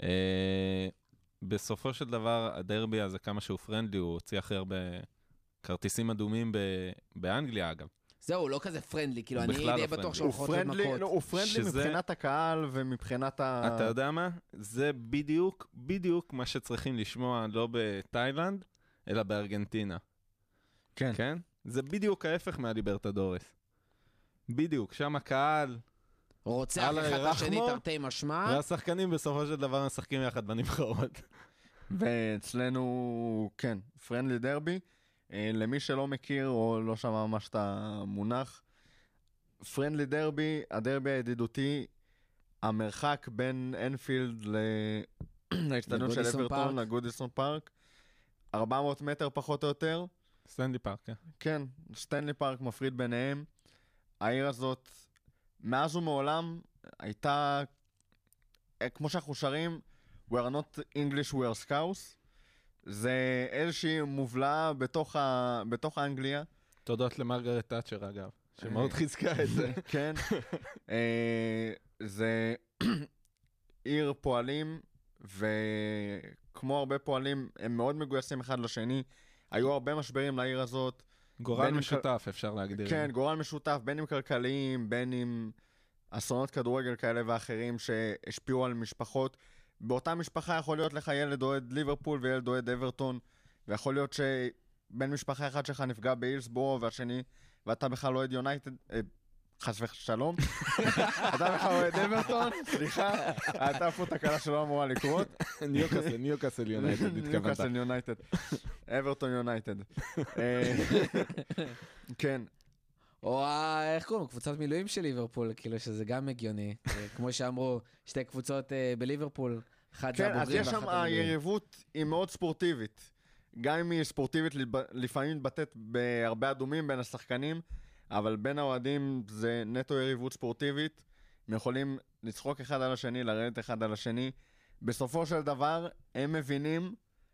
בסופו של דבר, הדרבי הזה, כמה שהוא פרנדלי, הוא הוציא הכי הרבה כרטיסים אדומים באנגליה, אגב. זהו, לא כזה פרנדלי, כאילו אני די בטוח שהולכות להיות מכות. הוא פרנדלי מבחינת הקהל ומבחינת אתה יודע מה? זה בדיוק מה שצריכים לשמוע, לא בתאילנד, אלא בארגנטינה. כן. כן? זה בדיוק ההפך מהליברטדורס. בדיוק, שם הקהל... רוצח אחד השני תרתי משמע. והשחקנים בסופו של דבר משחקים יחד בנבחרות. ואצלנו, כן, פרנדלי דרבי. למי שלא מכיר או לא שמע ממש את המונח, פרנדלי דרבי, הדרבי הידידותי, המרחק בין אנפילד לאצטדיון של אברטון, לגודיסון פארק, 400 מטר פחות או יותר. סטנלי פארק, כן. כן, סטנלי פארק מפריד ביניהם. העיר הזאת, מאז ומעולם, הייתה, כמו שאנחנו שרים, we are not English, we are Scouse. זה איזושהי מובלעה בתוך אנגליה. תודות למרגרט תאצ'ר, אגב, שמאוד חיזקה את זה. כן. זה עיר פועלים, וכמו הרבה פועלים, הם מאוד מגויסים אחד לשני. היו הרבה משברים לעיר הזאת. גורל משותף, אפשר להגדיר. כן, גורל משותף, בין אם כלכליים, בין אם אסונות כדורגל כאלה ואחרים שהשפיעו על משפחות. באותה משפחה יכול להיות לך ילד אוהד ליברפול וילד אוהד אברטון, ויכול להיות שבן משפחה אחד שלך נפגע באילסבורו והשני, ואתה בכלל אוהד יונייטד, חס ושלום, אתה בכלל אוהד אברטון, סליחה, אתה פה תקלה שלא אמורה לקרות. ניוקאסל יונייטד, ניוקאסל יונייטד, אברטון יונייטד. כן. או איך קוראים? קבוצת מילואים של ליברפול, כאילו שזה גם הגיוני. כמו שאמרו, שתי קבוצות בליברפול, אחד זה הבוגרים ואחת המילואים. אז יש שם היריבות היא מאוד ספורטיבית. גם אם היא ספורטיבית, לפעמים מתבטאת בהרבה אדומים בין השחקנים, אבל בין האוהדים זה נטו יריבות ספורטיבית. הם יכולים לצחוק אחד על השני, לרדת אחד על השני. בסופו של דבר, הם מבינים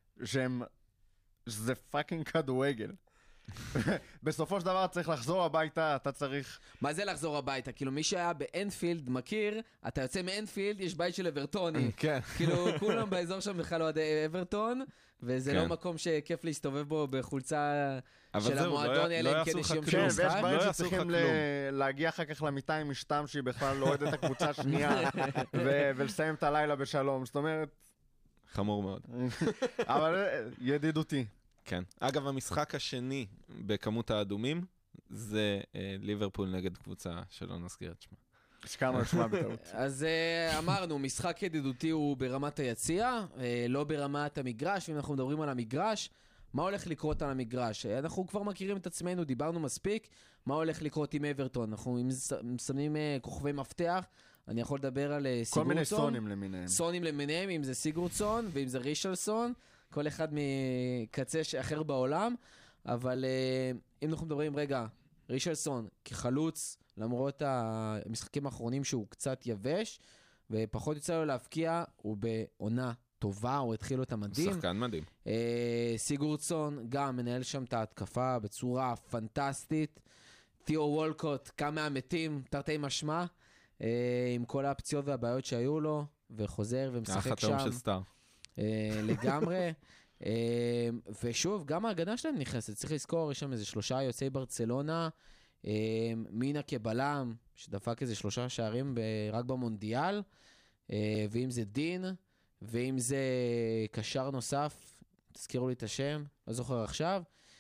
שזה פאקינג כדורגל. בסופו של דבר צריך לחזור הביתה, אתה צריך... מה זה לחזור הביתה? כאילו מי שהיה באנפילד מכיר, אתה יוצא מאנפילד, יש בית של אברטוני. כן. כאילו כולם באזור שם בכלל אוהדי אברטון, וזה לא מקום שכיף להסתובב בו בחולצה של המועדון, אלא אם כן יש יום של משחק. ויש בעיה שצריכים להגיע אחר כך למיטה עם משתם שהיא בכלל לא אוהדת את הקבוצה השנייה, ולסיים את הלילה בשלום. זאת אומרת... חמור מאוד. אבל ידידותי. כן. אגב, המשחק השני בכמות האדומים, זה ליברפול נגד קבוצה שלא נזכיר את שמה. הזכרנו את שמה בטעות. אז אמרנו, משחק ידידותי הוא ברמת היציאה, לא ברמת המגרש, ואם אנחנו מדברים על המגרש, מה הולך לקרות על המגרש? אנחנו כבר מכירים את עצמנו, דיברנו מספיק, מה הולך לקרות עם אברטון? אנחנו שמים כוכבי מפתח, אני יכול לדבר על סיגורצון. כל מיני סונים למיניהם. סונים למיניהם, אם זה סיגורצון, ואם זה רישלסון, כל אחד מקצה אחר בעולם, אבל אם אנחנו מדברים, רגע, רישלסון כחלוץ, למרות המשחקים האחרונים שהוא קצת יבש, ופחות יוצא לו להפקיע, הוא בעונה טובה, הוא התחיל אותה מדהים. שחקן מדהים. סיגורצון גם מנהל שם את ההתקפה בצורה פנטסטית. תיאו וולקוט, כמה המתים, תרתי משמע, עם כל הפציעות והבעיות שהיו לו, וחוזר ומשחק שם. החתום של סטאר. לגמרי. ושוב, גם ההגנה שלהם נכנסת. צריך לזכור, יש שם איזה 3 יוצאי ברצלונה, מינה כבלם, שדפק איזה 3 שערים רק במונדיאל, ואם זה דין, ואם זה קשר נוסף, תזכירו לי את השם, לא זוכר עכשיו.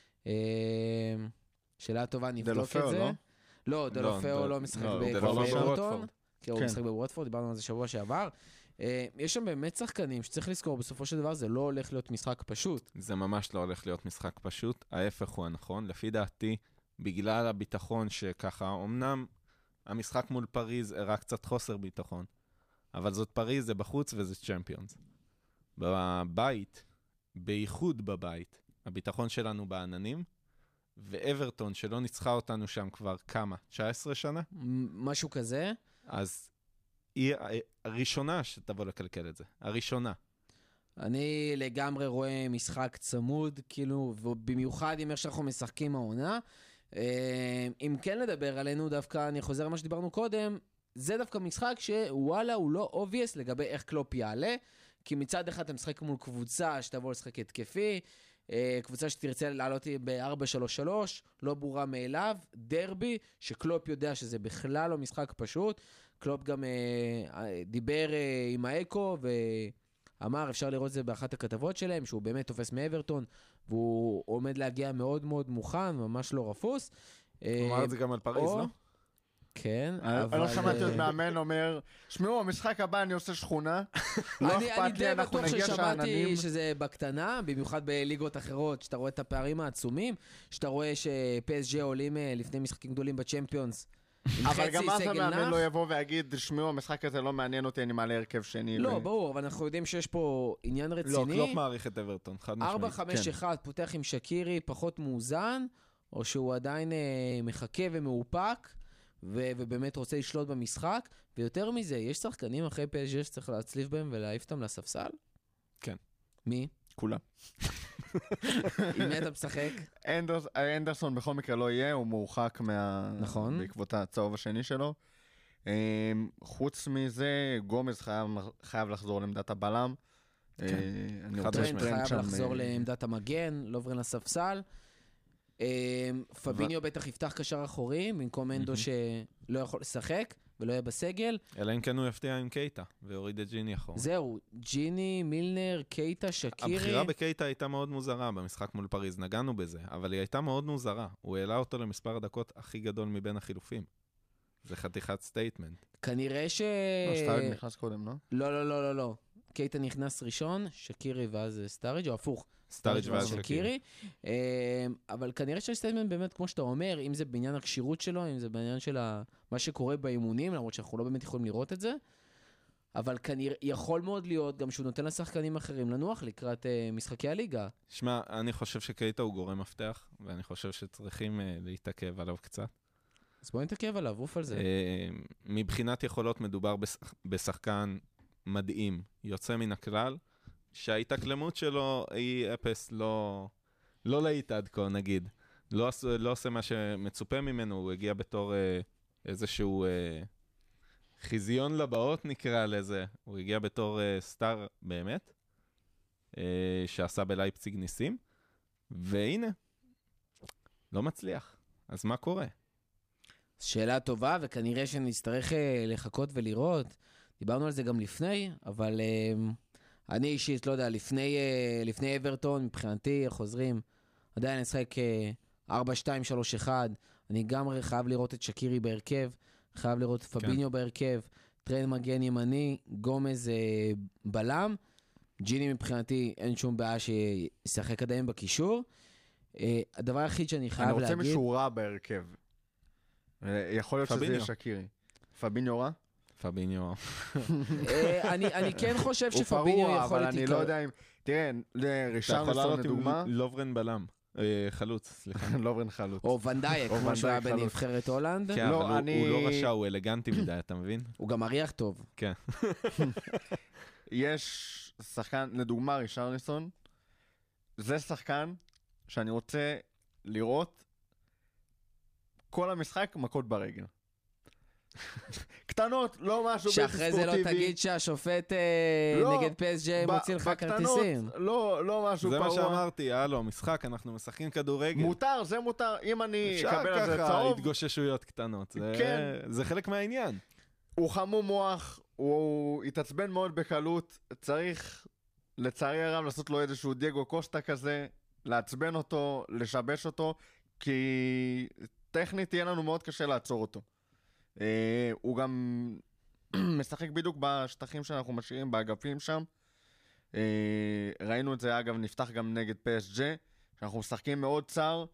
שאלה טובה, נבדוק את זה. לא? לא, דלופאו לא משחק בוורטפורד. הוא משחק בוורטפורד, דיברנו על זה שבוע שעבר. יש שם באמת שחקנים שצריך לזכור, בסופו של דבר זה לא הולך להיות משחק פשוט. זה ממש לא הולך להיות משחק פשוט, ההפך הוא הנכון. לפי דעתי, בגלל הביטחון שככה, אמנם המשחק מול פריז הראה קצת חוסר ביטחון, אבל זאת פריז, זה בחוץ וזה צ'מפיונס. בבית, בייחוד בבית, הביטחון שלנו בעננים, ואברטון שלא ניצחה אותנו שם כבר כמה? 19 שנה? משהו כזה. אז היא הראשונה שתבוא לקלקל את זה. הראשונה. אני לגמרי רואה משחק צמוד, כאילו, ובמיוחד עם איך שאנחנו משחקים העונה. אם כן לדבר עלינו, דווקא אני חוזר למה שדיברנו קודם, זה דווקא משחק שוואלה הוא לא obvious לגבי איך קלופ יעלה, כי מצד אחד אתה משחק מול קבוצה שתבוא לשחק התקפי, קבוצה שתרצה לעלות ב-4-3-3, לא ברורה מאליו, דרבי, שקלופ יודע שזה בכלל לא משחק פשוט, קלופ גם דיבר עם האקו ואמר, אפשר לראות את זה באחת הכתבות שלהם, שהוא באמת תופס מאברטון, והוא עומד להגיע מאוד מאוד מוכן, ממש לא רפוס. הוא אמר את זה גם על פריז, לא? כן, אבל... אני לא שמעתי עוד מאמן אומר, שמעו, המשחק הבא אני עושה שכונה, לא אכפת לי, אנחנו נגיע שהעננים. אני די בטוח ששמעתי שזה בקטנה, במיוחד בליגות אחרות, שאתה רואה את הפערים העצומים, שאתה רואה שPSG עולים לפני משחקים גדולים בצ'מפיונס, אבל גם אז המאמן לא יבוא ויגיד, שמעו, המשחק הזה לא מעניין אותי, אני מעלה הרכב שני. לא, ברור, אבל אנחנו יודעים שיש פה עניין רציני. לא, קלופ מעריך את אברטון, חד משמעית. 4-5-1, פותח עם שקירי, פחות מאוזן, או שהוא עדיין מחכה ומאופק, ובאמת רוצה לשלוט במשחק, ויותר מזה, יש שחקנים אחרי PSG שצריך להצליף בהם ולהעיף אותם לספסל? כן. מי? כולם. עם מי אתה משחק? אנדרסון בכל מקרה לא יהיה, הוא מורחק נכון. בעקבות הצהוב השני שלו. חוץ מזה, גומז חייב לחזור לעמדת הבלם. טרנד חייב לחזור לעמדת המגן, לא עוברים לספסל. פביניו בטח יפתח קשר אחורי, במקום אנדו שלא יכול לשחק ולא יהיה בסגל. אלא אם כן הוא יפתיע עם קייטה, והוריד את ג'יני אחורה. זהו, ג'יני, מילנר, קייטה, שקירי. הבחירה בקייטה הייתה מאוד מוזרה במשחק מול פריז, נגענו בזה, אבל היא הייתה מאוד מוזרה. הוא העלה אותו למספר הדקות הכי גדול מבין החילופים. זה חתיכת סטייטמנט. כנראה סטאריג' נכנס קודם, לא? לא. קייטה נכנס ראשון, שקירי ואז סטאריג' או הפוך. סטאריג' ואז שקירי. אבל כנראה שהסטייטמנט באמת, כמו שאתה אומר, אם זה בעניין הקשירות שלו, אם זה בעניין של מה שקורה באימונים, למרות שאנחנו לא באמת יכולים לראות את זה, אבל כנראה יכול מאוד להיות גם שהוא נותן לשחקנים אחרים לנוח לקראת משחקי הליגה. שמע, אני חושב שקייטה הוא גורם מפתח, ואני חושב שצריכים להתעכב עליו קצת. אז בואו נתעכב עליו, אוף על זה. מבחינת יכולות מדובר בשחקן מדהים, יוצא מן הכלל, שההתאקלמות שלו היא אפס, לא להיט עד כה, נגיד. לא עושה מה שמצופה ממנו, הוא הגיע בתור איזשהו חיזיון לבאות נקרא לזה. הוא הגיע בתור סטאר באמת, שעשה בלייפציג ניסים, והנה, לא מצליח. אז מה קורה? שאלה טובה, וכנראה שנצטרך לחכות ולראות. דיברנו על זה גם לפני, אבל אני אישית, לא יודע, לפני אברטון, מבחינתי, חוזרים, עדיין נשחק 4-2-3-1, אני גם חייב לראות את שקירי בהרכב, חייב לראות את פביניו בהרכב, טרנד מגן ימני, גומז בלם, ג'יני מבחינתי אין שום בעיה שישחק עדיין בקישור. הדבר היחיד שאני חייב להגיד... אני רוצה מישהו רע בהרכב. יכול להיות שזה יהיה שקירי. פביניו רע? פביניו. אני כן חושב שפביניו יכול... אבל אני לא יודע אם... תראה, לרישרלסון לדוגמה... לוברן בלם. חלוץ, סליחה. לוברן חלוץ. או ונדאייק, כמו שהוא היה בנבחרת הולנד. כן, אבל הוא לא רשע, הוא אלגנטי מדי, אתה מבין? הוא גם מריח טוב. כן. יש שחקן, לדוגמה רישרלסון, זה שחקן שאני רוצה לראות כל המשחק מכות ברגל. קטנות, לא משהו בלתי ספורטיבי. שאחרי זה לא תגיד שהשופט נגד PSG מוציא לך כרטיסים. לא משהו פרוע. זה מה שאמרתי, הלו, משחק, אנחנו משחקים כדורגל. מותר, זה מותר. אם אני אקבל על זה צהוב... אפשר ככה התגוששויות קטנות. זה חלק מהעניין. הוא חמום מוח, הוא התעצבן מאוד בקלות, צריך לצערי הרב לעשות לו איזשהו דייגו קוסטה כזה, לעצבן אותו, לשבש אותו, כי טכנית תהיה לנו מאוד קשה לעצור אותו. הוא גם משחק בדיוק בשטחים שאנחנו משאירים, באגפים שם. ראינו את זה, אגב, נפתח גם נגד PSG, שאנחנו משחקים מאוד צר,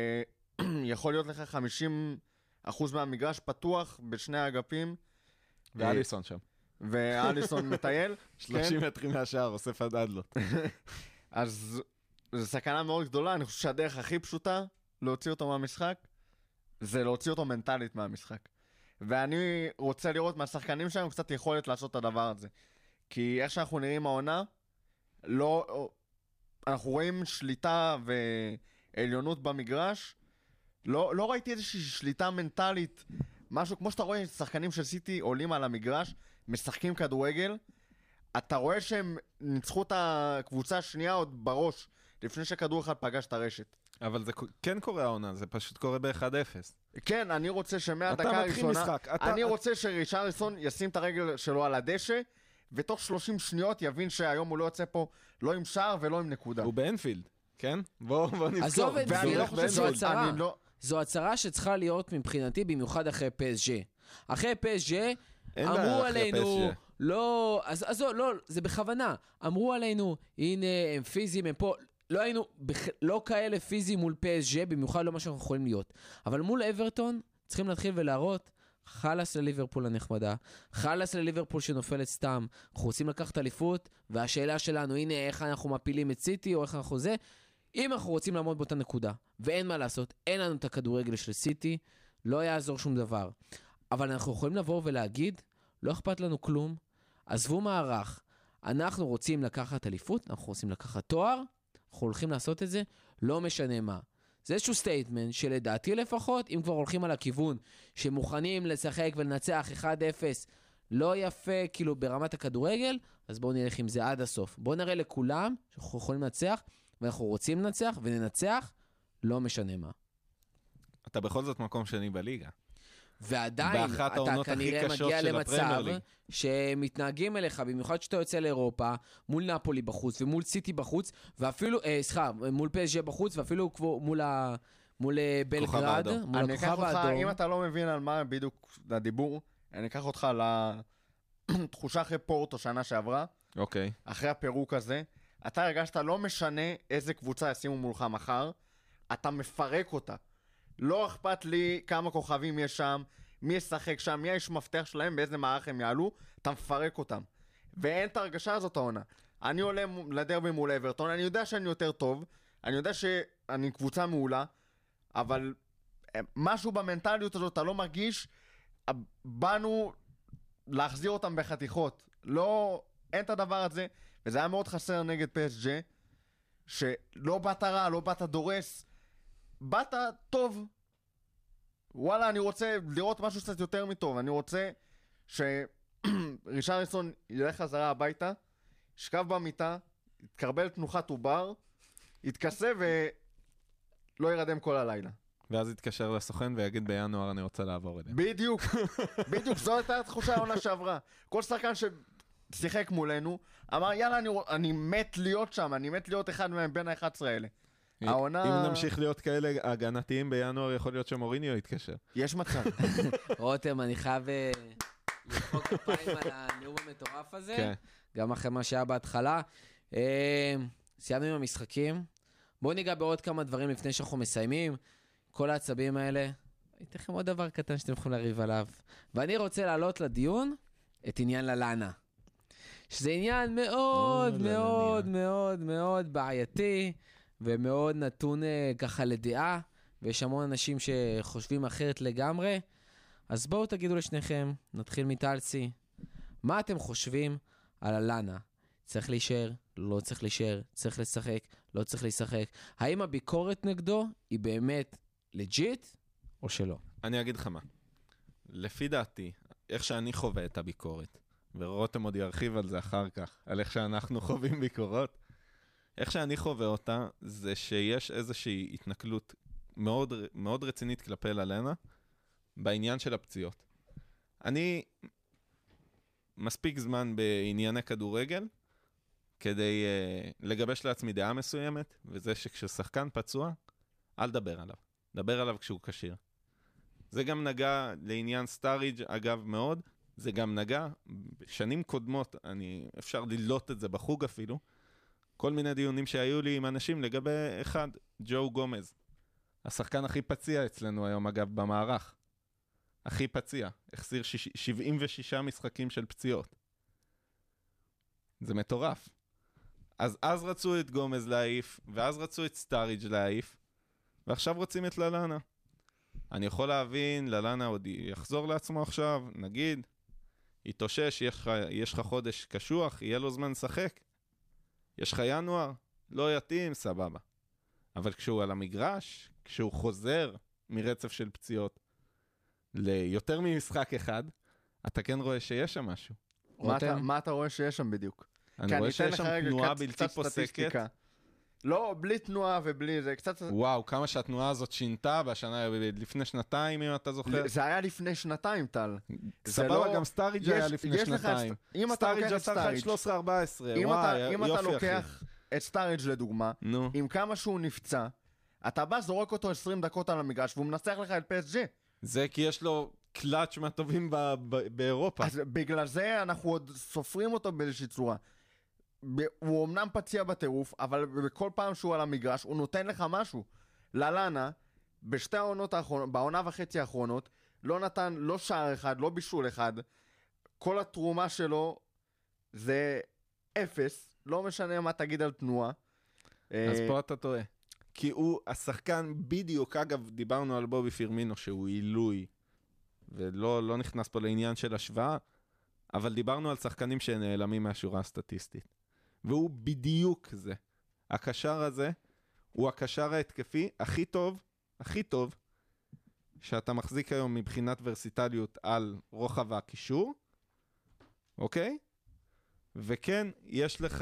ויכול להיות לך 50% מהמגרש פתוח בשני האגפים, ואליסון שם. ואליסון מטייל. 30 מטרים מהשער, אוסף הדדלות. אז זו סכנה מאוד גדולה, אני חושב שהדרך הכי פשוטה להוציא אותו מהמשחק, זה להוציא אותו מנטלית מהמשחק. ואני רוצה לראות מהשחקנים שלנו קצת יכולת לעשות את הדבר הזה. כי איך שאנחנו נראים העונה, אנחנו רואים שליטה ועליונות במגרש, לא ראיתי איזושהי שליטה מנטלית, משהו כמו שאתה רואה שחקנים של סיטי עולים על המגרש, משחקים כדורגל, אתה רואה שהם ניצחו את הקבוצה השנייה עוד בראש, לפני שכדור אחד פגש את הרשת. אבל זה כן קורה העונה, זה פשוט קורה ב-1-0. כן, אני רוצה שמהדקה אתה מתחיל הראשונה, משחק. אני רוצה שרישרליסון ישים את הרגל שלו על הדשא, ותוך 30 שניות יבין שהיום הוא לא יוצא פה לא עם שער ולא עם נקודה. הוא באנפילד, כן? בוא נזכור. עזוב את ואני זה, לא חושב זו הצהרה. אני לא... זו הצהרה שצריכה להיות מבחינתי, במיוחד אחרי PSG. אחרי PSG, אמרו עלינו, לא, אז לא, זה בכוונה. אמרו עלינו, הנה, הם פיזיים, הם פה, לא היינו, לא כאלה פיזיים מול PSG, במיוחד לא מה שאנחנו יכולים להיות. אבל מול אברטון, צריכים להתחיל ולהראות, חלס לליברפול הנחמדה, חלס לליברפול שנופלת סתם, אנחנו רוצים לקחת אליפות, והשאלה שלנו, הנה, איך אנחנו מפילים את סיטי, או איך אנחנו זה, אם אנחנו רוצים לעמוד באותה נקודה, ואין מה לעשות, אין לנו את הכדורגל של סיטי, לא יעזור שום דבר. אבל אנחנו יכולים לבוא ולהגיד, לא אכפת לנו כלום, עזבו מערך, אנחנו רוצים לקחת אליפות, אנחנו רוצים לקחת תואר, אנחנו הולכים לעשות את זה, לא משנה מה. זה איזשהו סטייטמנט שלדעתי לפחות, אם כבר הולכים על הכיוון, שמוכנים לשחק ולנצח 1-0, לא יפה כאילו ברמת הכדורגל, אז בואו נלך עם זה עד הסוף. בואו נראה לכולם שאנחנו יכולים לנצח, ואנחנו רוצים לנצח, וננצח, לא משנה מה. אתה בכל זאת מקום שני בליגה. ועדיין, אתה כנראה מגיע למצב שמתנהגים אליך, במיוחד שאתה יוצא לאירופה, מול נאפולי בחוץ, ומול סיטי בחוץ, ואפילו, מול PSG בחוץ, ואפילו מול בלגרד, מול הכוכב האדום. אם אתה לא מבין על מה בדיוק הדיבור, אני אקח אותך לתחושה אחרי פורטו שנה שעברה, אוקיי. אחרי הפירוק הזה, אתה הרגשת לא משנה איזה קבוצה ישימו מולך מחר, אתה מפרק אותה. לא אכפת לי כמה כוכבים יש שם, מי ישחק שם, מי יש מפתח שלהם, באיזה מערך הם יעלו, אתה מפרק אותם. ואין את הרגשה הזאת העונה. אני עולה לדרבי מול אברטון, אני יודע שאני יותר טוב, אני יודע שאני קבוצה מעולה, אבל משהו במנטליות הזאת, אתה לא מרגיש, באנו להחזיר אותם בחתיכות. לא, אין את הדבר הזה, וזה היה מאוד חסר נגד PSG, שלא באת רע, לא באת דורס, באת טוב. וואלה, אני רוצה לראות משהו קצת יותר מטוב. אני רוצה שרישרליסון ילך חזרה הביתה, ישכב במיטה, יתקרבל תנוחת עובר, יתכסה ולא ירדם כל הלילה. ואז יתקשר לסוכן ויגיד בינואר אני רוצה לעבור אליה. בדיוק, בדיוק, זו הייתה התחושה העונה שעברה. כל שחקן ששיחק מולנו, אמר יאללה, אני מת להיות שם, אני מת להיות אחד מהם בין ה-11 האלה. העונה... אם נמשיך להיות כאלה הגנתיים בינואר, יכול להיות שמוריניו יתקשר. יש מצב. רותם, אני חייב למחוא כפיים על הנאום המטורף הזה, כן. גם אחרי מה שהיה בהתחלה. סיימנו עם המשחקים. בואו ניגע בעוד כמה דברים לפני שאנחנו מסיימים. כל העצבים האלה, הייתי לכם עוד דבר קטן שאתם יכולים לריב עליו. ואני רוצה להעלות לדיון את עניין ללאנה. שזה עניין מאוד מאוד מאוד מאוד בעייתי, ומאוד נתון ככה לדעה, ויש המון אנשים שחושבים אחרת לגמרי. אז בואו תגידו לשניכם, נתחיל מטלסי, מה אתם חושבים על הלאנה? צריך להישאר, לא צריך להישאר, צריך לשחק, לא צריך לשחק. האם הביקורת נגדו היא באמת לג'יט או שלא? אני אגיד לך מה. לפי דעתי, איך שאני חווה את הביקורת, ורותם עוד ירחיב על זה אחר כך, על איך שאנחנו חווים ביקורות, איך שאני חווה אותה, זה שיש איזושהי התנכלות מאוד, מאוד רצינית כלפי ללאנה, בעניין של הפציעות. אני מספיק זמן בענייני כדורגל, כדי לגבש לעצמי דעה מסוימת, וזה שכששחקן פצוע, אל דבר עליו. דבר עליו כשהוא קשיר. זה גם נגע לעניין סטאריג' אגב מאוד, זה גם נגע, בשנים קודמות, אפשר ללוט את זה בחוג אפילו, כל מיני דיונים שהיו לי עם אנשים לגבי אחד, ג'ו גומז. השחקן הכי פציע אצלנו היום אגב במערך. הכי פציע. החסיר 76 משחקים של פציעות. זה מטורף. אז רצו את גומז להעיף, ואז רצו את סטאריג' להעיף, ועכשיו רוצים את ללאנה. אני יכול להבין, ללאנה עוד יחזור לעצמו עכשיו, נגיד, יתאושש, יש לך חודש קשוח, יהיה לו זמן לשחק. יש לך ינואר, לא יתאים, סבבה. אבל כשהוא על המגרש, כשהוא חוזר מרצף של פציעות ליותר ממשחק אחד, אתה כן רואה שיש שם משהו. מה אתה רואה שיש שם בדיוק? אני רואה שיש שם תנועה בלתי פוסקת. לא, בלי תנועה ובלי זה, קצת... וואו, כמה שהתנועה הזאת שינתה לפני שנתיים, אם אתה זוכר. זה היה לפני שנתיים, טל. סבבה, גם סטאריג' היה לפני שנתיים. סטאריג' עשה 13-14, וואי, אם אתה לוקח את סטאריג' לדוגמה, עם כמה שהוא נפצע, אתה בא, זורק אותו 20 דקות על המגרש, והוא מנצח לך את PSG. זה כי יש לו קלאץ' מהטובים באירופה. אז בגלל זה אנחנו עוד סופרים אותו באיזושהי צורה. הוא אמנם פציע בטירוף, אבל בכל פעם שהוא על המגרש, הוא נותן לך משהו. ללאנה, בשתי העונות האחרונות, בעונה וחצי האחרונות, לא נתן לא שער אחד, לא בישול אחד. כל התרומה שלו זה 0, לא משנה מה תגיד על תנועה. אז פה אתה טועה. כי הוא השחקן בדיוק, אגב, דיברנו על בובי פירמינו שהוא עילוי, ולא נכנס פה לעניין של השוואה, אבל דיברנו על שחקנים שנעלמים מהשורה הסטטיסטית. והוא בדיוק זה. הקשר הזה הוא הקשר ההתקפי הכי טוב, שאתה מחזיק היום מבחינת ורסיטליות על רוחב הקישור, אוקיי? וכן, יש לך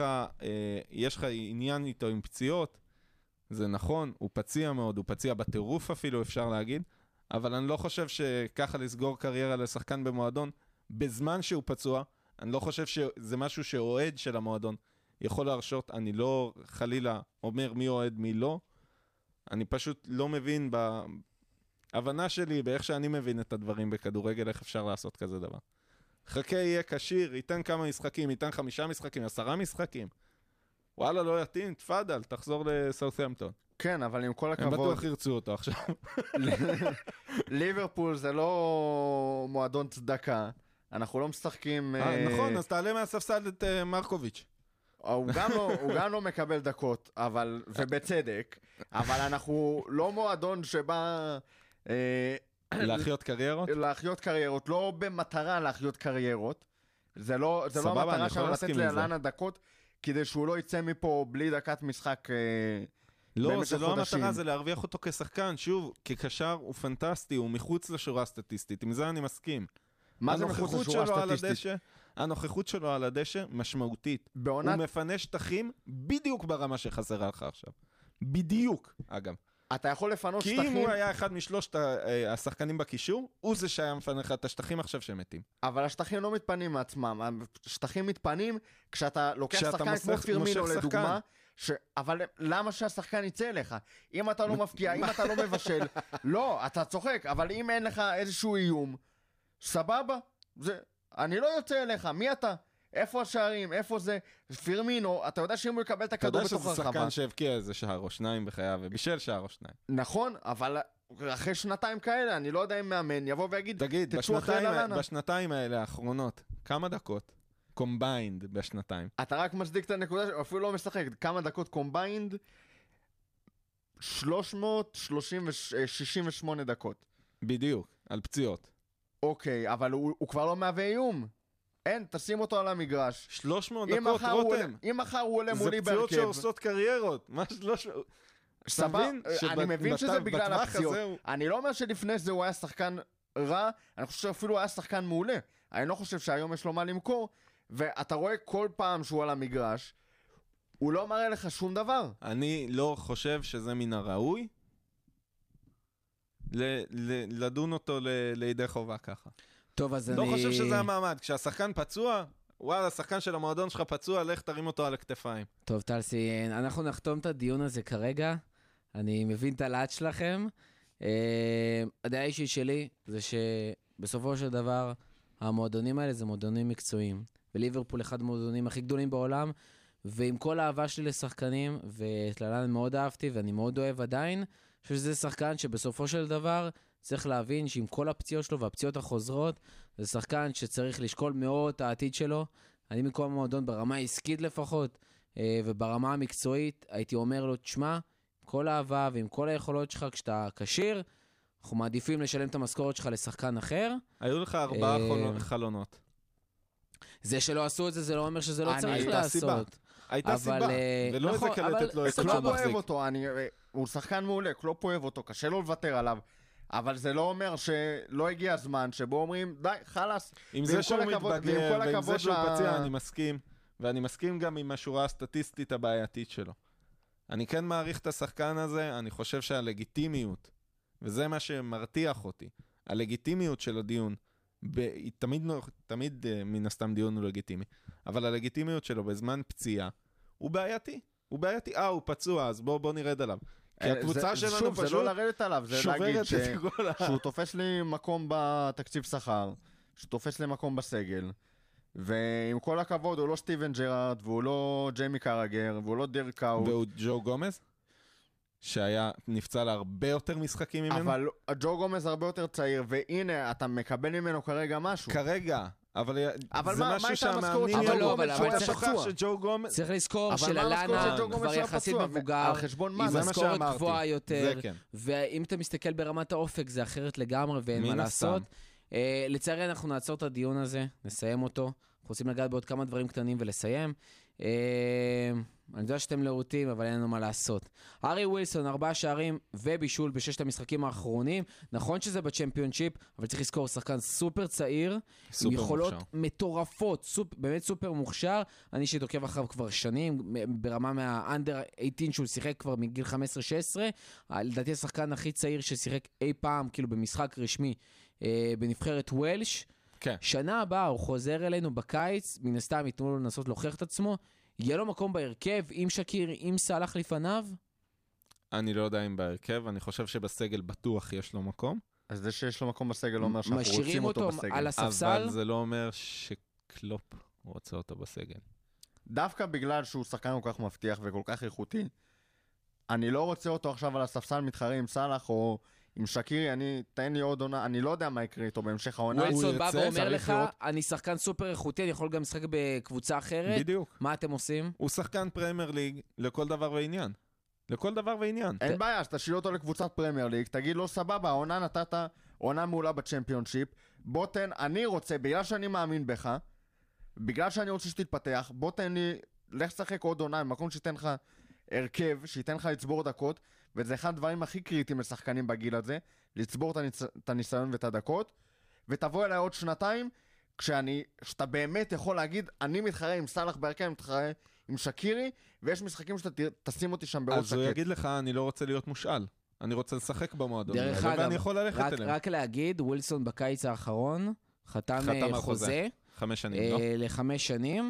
עניין איתו עם פציעות, זה נכון, הוא פציע מאוד, הוא פציע בטירוף אפילו, אפשר להגיד, אבל אני לא חושב שככה לסגור קריירה לשחקן במועדון, בזמן שהוא פצוע, אני לא חושב שזה משהו שאוהד של המועדון יכול להרשות. אני לא חלילה אומר מי אוהד מי לא, אני פשוט לא מבין בהבנה שלי, באיך שאני מבין את הדברים בכדורגל, איך אפשר לעשות כזה דבר. חכה יהיה קשיר, ייתן כמה משחקים, ייתן 5 משחקים, 10 משחקים. וואלה, לא יתאים, תפדל, תחזור לסאות'המפטון. כן, אבל עם כל הכבוד... הם בטוח ירצו אותו עכשיו. ליברפול זה לא מועדון צדקה. אנחנו לא משחקים... נכון, אז תעלה מהספסל את מרקוביץ'. הוא גם לא מקבל דקות, ובצדק, אבל אנחנו לא מועדון שבא... להחיות קריירות? להחיות קריירות, לא במטרה להחיות קריירות. זה לא המטרה שלנו לתת ללאנה דקות, כדי שהוא לא יצא מפה בלי דקת משחק לא, זה לא המטרה, זה להרוויח אותו כשחקן. שוב, כקשר הוא פנטסטי, הוא מחוץ לשורה הסטטיסטית, עם זה אני מסכים. מה זה מחוץ לשורה הסטטיסטית? הנוכחות שלו על הדשא משמעותית. הוא מפנה שטחים בדיוק ברמה שחסרה לך עכשיו. בדיוק, אגב. אתה יכול לפנות שטחים... כי אם הוא היה אחד משלושת השחקנים בקישור, הוא זה שהיה מפנה לך את השטחים עכשיו שהם מתים. אבל השטחים לא מתפנים מעצמם. השטחים מתפנים כשאתה לוקח שחקן כמו פירמינו לדוגמה, אבל למה שהשחקן יצא אליך? אם אתה לא מפקיע, אם אתה לא מבשל, לא, אתה צוחק, אבל אם אין לך איזשהו איום, סבבה, אני לא יוצא אליך, מי אתה? איפה השערים? איפה זה? פירמינו, אתה יודע שאם הוא יקבל את הכדור בתוך הרחבה... אתה יודע שזה שחקן שהבקיע איזה שער או שניים בחייו, ובישל שער או שניים. נכון, אבל אחרי שנתיים כאלה, אני לא יודע אם מאמן יבוא ויגיד, תגיד, בשנתיים האלה האחרונות, כמה דקות קומביינד בשנתיים? אתה רק מצדיק את הנקודה, אפילו לא משחק, כמה דקות קומביינד? 368 דקות. בדיוק, על פציעות. אוקיי, אבל הוא כבר לא מהווה איום. אין, תשים אותו על המגרש. 300 דקות, רותם. אם מחר הוא עולה מולי בהרכב. זה פציעות שעושות קריירות. מה 300? אני מבין שזה בגלל הפציעות. אני לא אומר שלפני זה הוא היה שחקן רע, אני חושב שאפילו הוא היה שחקן מעולה. אני לא חושב שהיום יש לו מה למכור, ואתה רואה כל פעם שהוא על המגרש, הוא לא מראה לך שום דבר. אני לא חושב שזה מן הראוי לדון אותו לידי חובה ככה. טוב, אז לא חושב שזה המעמד. כשהשחקן פצוע, וואלה, השחקן של המועדון שלך פצוע, לך תרים אותו על הכתפיים. טוב, טלסי, אנחנו נחתום את הדיון הזה כרגע. אני מבין את הלהט שלכם. הדעה האישית שלי זה שבסופו של דבר, המועדונים האלה זה מועדונים מקצועיים. וליברפול אחד המועדונים הכי גדולים בעולם, ועם כל האהבה שלי לשחקנים, ואת ללאנה מאוד אהבתי, ואני מאוד אוהב עדיין, אני חושב שזה שחקן שבסופו של דבר צריך להבין שעם כל הפציעות שלו והפציעות החוזרות, זה שחקן שצריך לשקול מאוד את העתיד שלו. אני מקום המועדון ברמה העסקית לפחות, וברמה המקצועית, הייתי אומר לו, תשמע, כל האהבה ועם כל היכולות שלך, כשאתה קשיר, אנחנו מעדיפים לשלם את המשכורת שלך לשחקן אחר. היו לך 4 חלונות. זה שלא עשו את זה, זה לא אומר שזה לא צריך לעשות. הייתה סיבה, ולא איזה קלטת לו את קלופ אוהב אותו, הוא שחקן מעולה, קלופ אוהב אותו, קשה לו לוותר עליו, אבל זה לא אומר שלא הגיע הזמן שבו אומרים, די, חלס. עם זה שהוא מתבגר, ועם זה שהוא פציע, אני מסכים, ואני מסכים גם עם השורה הסטטיסטית הבעייתית שלו. אני כן מעריך את השחקן הזה, אני חושב שהלגיטימיות, וזה מה שמרתיח אותי, הלגיטימיות של הדיון, תמיד מן הסתם דיון הוא לגיטימי, אבל הלגיטימיות שלו בזמן פציעה הוא בעייתי, הוא פצוע, אז בוא נרד עליו. כי הקבוצה שלנו פשוט זה לא לרדת עליו, זה להגיד גולה. שהוא תופס לי מקום בתקציב שכר, שהוא תופס לי מקום בסגל, ועם כל הכבוד הוא לא סטיבן ג'רארד, והוא לא ג'יימי קרגר, והוא לא דירק קאוט. והוא ג'ו גומז? שהיה נפצע להרבה יותר משחקים ממנו? אבל ג'ו גומז הרבה יותר צעיר, והנה, אתה מקבל ממנו כרגע משהו. כרגע, אבל זה מה משהו הייתה שהמאמנים... אבל לא, אבל צריך לזכור שללאנה כבר יחסית מבוגר, עם משכורת גבוהה יותר, ואם אתה מסתכל ברמת האופק, זה אחרת לגמרי ואין מה לעשות. לצערי אנחנו נעצור את הדיון הזה, נסיים אותו. אנחנו רוצים לגעת בעוד כמה דברים קטנים ולסיים. אני יודע שאתם להוטים, אבל אין לנו מה לעשות. ארי ווילסון, 4 שערים ובישול ב6 המשחקים האחרונים. נכון שזה בצ'מפיונשיפ, אבל צריך לזכור, שחקן סופר צעיר, עם יכולות מטורפות, באמת סופר מוכשר. אני שתוקב אחריו כבר שנים, ברמה מהאנדר 18 שהוא שיחק כבר מגיל 15-16. לדעתי השחקן הכי צעיר ששיחק אי פעם, כאילו במשחק רשמי, בנבחרת וולש. כן. שנה הבאה הוא חוזר אלינו בקיץ, מן הסתם ייתנו לו לנסות להוכיח את עצמו. יהיה לו מקום בהרכב, עם שקיר, עם סלח לפניו? אני לא יודע אם בהרכב, אני חושב שבסגל בטוח יש לו מקום. אז זה שיש לו מקום בסגל לא אומר שאנחנו רוצים אותו בסגל. על הספסל? אבל זה לא אומר שקלופ רוצה אותו בסגל. דווקא בגלל שהוא שחקן כל כך מבטיח וכל כך איכותי, אני לא רוצה אותו עכשיו על הספסל מתחרה עם סלח או עם שקירי, תן לי עוד עונה, אני לא יודע מה יקרה איתו בהמשך העונה. ווילסון בא ואומר לך, אני שחקן סופר איכותי, אני יכול גם לשחק בקבוצה אחרת. בדיוק. מה אתם עושים? הוא שחקן פרמייר ליג לכל דבר ועניין. לכל דבר ועניין. אין בעיה, אז תשאיר אותו לקבוצת פרמייר ליג, תגיד לו סבבה, העונה נתת עונה מעולה בצ'מפיונשיפ, בוא תן, אני רוצה, בגלל שאני מאמין בך, בגלל שאני רוצה שתתפתח, בוא תן לי, לך שחק עוד עונה, במקום שייתן לך הרכב, שייתן לך לצבור דקות, וזה אחד הדברים הכי קריטיים לשחקנים בגיל הזה, לצבור את הניסיון ואת הדקות, ותבוא אליי עוד 2 שאתה באמת יכול להגיד, אני מתחרה עם סלח בהרכב, אני מתחרה עם שקירי, ויש משחקים שאתה תשים אותי שם בעוד שקט. אז הוא יגיד לך, אני לא רוצה להיות מושאל, אני רוצה לשחק במועדון. דרך אגב, רק להגיד, ווילסון בקיץ האחרון, חתם חוזה. 5 שנים, לא? ל5 שנים,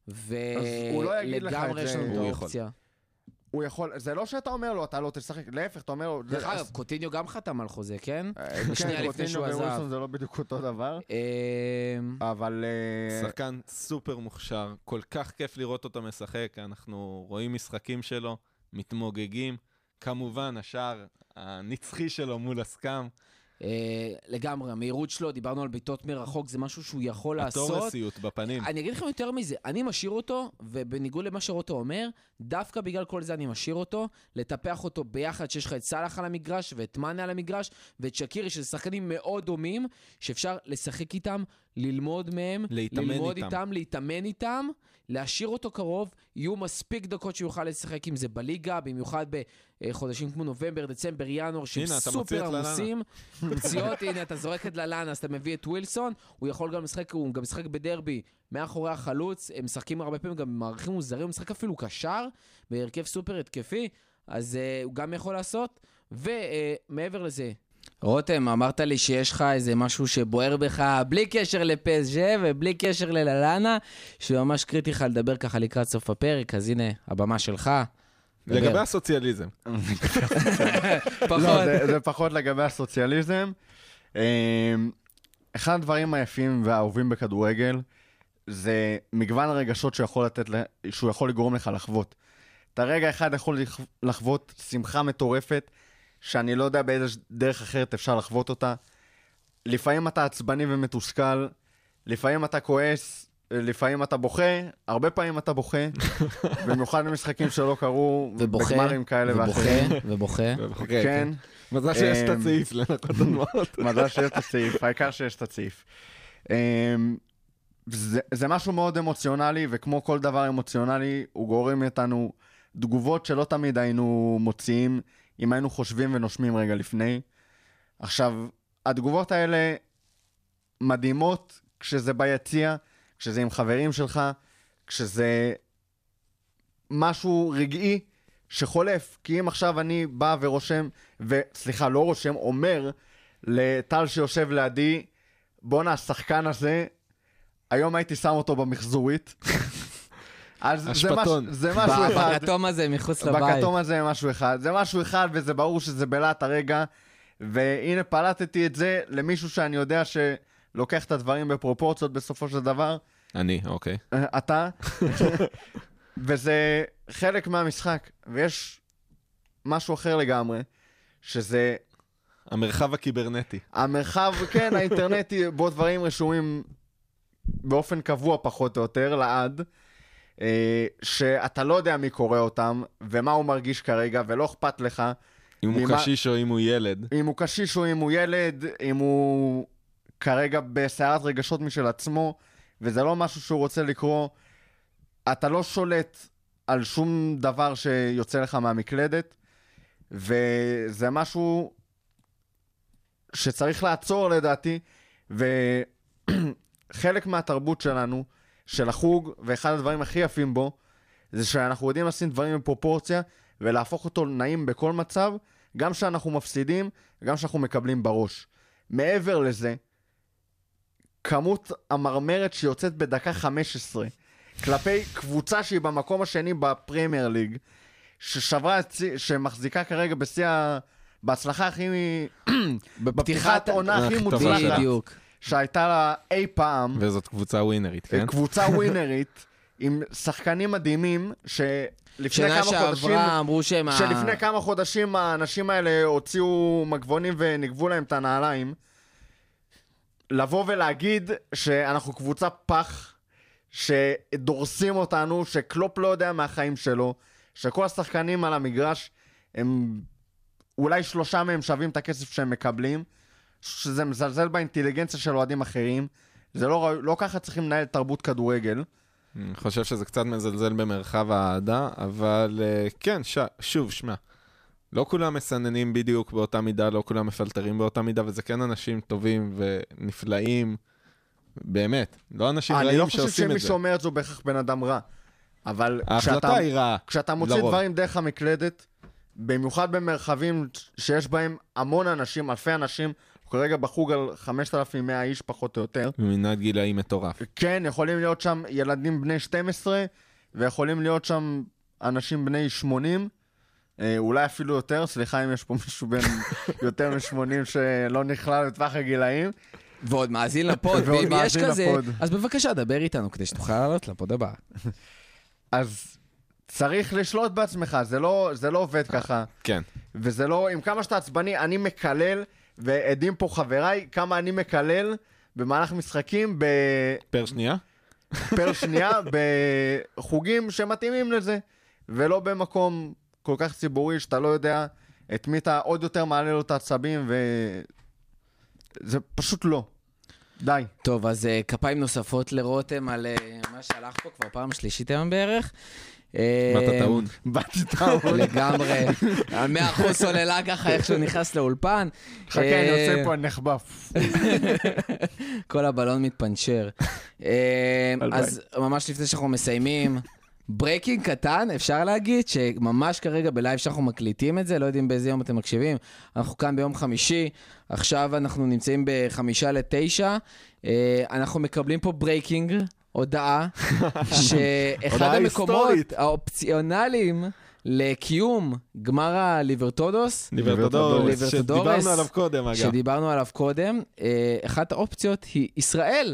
ולגמרי יש לנו את האופציה. הוא יכול, זה לא שאתה אומר לו, אתה לא תשחק, להפך, אתה אומר לו... דרך אגב, קוטיניו גם חתם על חוזה, כן? כן, קוטיניו ווילסון זה לא בדיוק אותו דבר, אבל... שחקן סופר מוכשר, כל כך כיף לראות אותו משחק, אנחנו רואים משחקים שלו, מתמוגגים, כמובן, השער הנצחי שלו מול הסקאם, לגמרי, המהירות שלו, דיברנו על ביתות מרחוק, זה משהו שהוא יכול לעשות. התורסיות בפנים. אני אגיד לכם יותר מזה, אני משאיר אותו, ובניגוד למה שרוטו אומר, דווקא בגלל כל זה אני משאיר אותו, לטפח אותו ביחד, שיש לך את סלח על המגרש, ואת מנה על המגרש, ואת שקירי, שזה שחקנים מאוד דומים, שאפשר לשחק איתם, ללמוד מהם, ללמוד איתם, להתאמן איתם, להשאיר אותו קרוב, יהיו מספיק דקות שיוכל לשחק עם זה בליגה, במיוחד בחודשים כמו נובמבר, דצמבר, ינואר, שהם סופר עמוסים. פציעות, הנה, אתה זורק את ללאנה, אז אתה מביא את ווילסון, הוא יכול גם לשחק, הוא גם משחק בדרבי, מאחורי החלוץ, הם משחקים הרבה פעמים, גם מערכים מוזרים, הוא משחק אפילו קשר, בהרכב סופר התקפי, אז הוא גם יכול לעשות, ומעבר לזה, רותם, אמרת לי שיש לך איזה משהו שבוער בך בלי קשר לפסג'ה ובלי קשר לללאנה, שממש קריטי לך לדבר ככה לקראת סוף הפרק, אז הנה, הבמה שלך. לגבי הסוציאליזם. לא, זה פחות לגבי הסוציאליזם. אחד הדברים היפים והאהובים בכדורגל, זה מגוון הרגשות שהוא יכול לגרום לך לחוות. אתה רגע אחד יכול לחוות שמחה מטורפת, שאני לא יודע באיזה דרך אחרת אפשר לחוות אותה. לפעמים אתה עצבני ומתוסכל, לפעמים אתה כועס, לפעמים אתה בוכה, הרבה פעמים אתה בוכה, במיוחד במשחקים שלא קרו, בגמרים כאלה ואחרים. ובוכה. כן. מזל שיש את הצעיף לנקות הדמעות. מזל שיש את הצעיף, העיקר שיש את הצעיף. זה משהו מאוד אמוציונלי, וכמו כל דבר אמוציונלי, הוא גורם איתנו תגובות שלא תמיד היינו מוציאים, אם היינו חושבים ונושמים רגע לפני. עכשיו, התגובות האלה מדהימות כשזה ביציע, כשזה עם חברים שלך, כשזה משהו רגעי שחולף. כי אם עכשיו אני בא ורושם, וסליחה, לא רושם, אומר לטל שיושב לידי, בונה, השחקן הזה, היום הייתי שם אותו במחזורית. אז זה משהו אחד. בכתום הזה מחוץ לבית. בכתום הזה משהו אחד. זה משהו אחד, וזה ברור שזה בלט הרגע. והנה פלטתי את זה למישהו שאני יודע שלוקח את הדברים בפרופורציות בסופו של דבר. אני, אוקיי. אתה. וזה חלק מהמשחק. ויש משהו אחר לגמרי, שזה... המרחב הקיברנטי. המרחב, כן, האינטרנטי, בו דברים רשומים באופן קבוע פחות או יותר, לעד, שאתה לא יודע מי קורא אותם, ומה הוא מרגיש כרגע, ולא אכפת לך. אם הוא קשיש או אם הוא ילד. אם הוא קשיש או אם הוא ילד, אם הוא כרגע בסערת רגשות משל עצמו, וזה לא משהו שהוא רוצה לקרוא. אתה לא שולט על שום דבר שיוצא לך מהמקלדת, וזה משהו שצריך לעצור לדעתי, וחלק מהתרבות שלנו, של החוג, ואחד הדברים הכי יפים בו, זה שאנחנו יודעים לשים דברים בפרופורציה, ולהפוך אותו נעים בכל מצב, גם שאנחנו מפסידים, גם שאנחנו מקבלים בראש. מעבר לזה, כמות המרמרת שיוצאת בדקה 15, כלפי קבוצה שהיא במקום השני בפרמייר ליג, שמחזיקה כרגע בהצלחה הכי... בפתיחת עונה הכי מוצלחת שהייתה לה אי פעם. וזאת קבוצה ווינרית, כן? קבוצה ווינרית, עם שחקנים מדהימים, שלפני כמה חודשים האנשים האלה הוציאו מגבונים ונגבו להם את הנעליים. לבוא ולהגיד שאנחנו קבוצה פח, שדורסים אותנו, שקלופ לא יודע מהחיים שלו, שכל השחקנים על המגרש, הם אולי 3 מהם שווים את הכסף שהם מקבלים, שזה מזלזל באינטליגנציה של אוהדים אחרים. זה לא ככה צריכים לנהל תרבות כדורגל. אני חושב שזה קצת מזלזל במרחב העדה, אבל כן, שוב, שמע, לא כולם מסננים בדיוק באותה מידה, לא כולם מפלטרים באותה מידה, וזה כן אנשים טובים ונפלאים, באמת, לא אנשים רעים שעושים את זה. אני לא חושב שמי שאומר את זה הוא בהכרח בן אדם רע, אבל ההחלטה היא רעה. כשאתה מוציא דברים דרך המקלדת, במיוחד במרחבים שיש בהם המון אנשים, אלפי אנשים, כרגע בחוג על 5,100 איש פחות או יותר. במנעד גילאי מטורף. כן, יכולים להיות שם ילדים בני 12, ויכולים להיות שם אנשים בני 80, אולי אפילו יותר, סליחה אם יש פה מישהו בין יותר מ-80 שלא נכלל לטווח הגילאים. ועוד מאזין לפוד, ואם יש כזה, אז בבקשה, דבר איתנו כדי שתוכל לעלות לפוד הבא. אז צריך לשלוט בעצמך, זה לא עובד ככה. כן. וזה לא, עם כמה שאתה עצבני, אני מקלל, ועדים פה חבריי, כמה אני מקלל במהלך משחקים פר שנייה? פר שנייה, בחוגים שמתאימים לזה, ולא במקום כל כך ציבורי שאתה לא יודע את מי אתה עוד יותר מעלה לו את העצבים, וזה פשוט לא. די. טוב, אז כפיים נוספות לרותם על מה שהלך פה כבר פעם שלישית היום בערך. באתי טעון. לגמרי. 100% סוללה ככה איך שהוא נכנס לאולפן. חכה, אני יוצא פה נחבף. כל הבלון מתפנשר. אז ממש לפני שאנחנו מסיימים, ברייקינג קטן, אפשר להגיד שממש כרגע בלייב שאנחנו מקליטים את זה, לא יודעים באיזה יום אתם מקשיבים, אנחנו כאן ביום חמישי, עכשיו אנחנו נמצאים ב8:55, אנחנו מקבלים פה ברייקינג, הודעה, שאחד המקומות האופציונליים לקיום גמר הליברטודוס, שדיברנו עליו קודם, אגב. שדיברנו עליו קודם, אחת האופציות היא ישראל,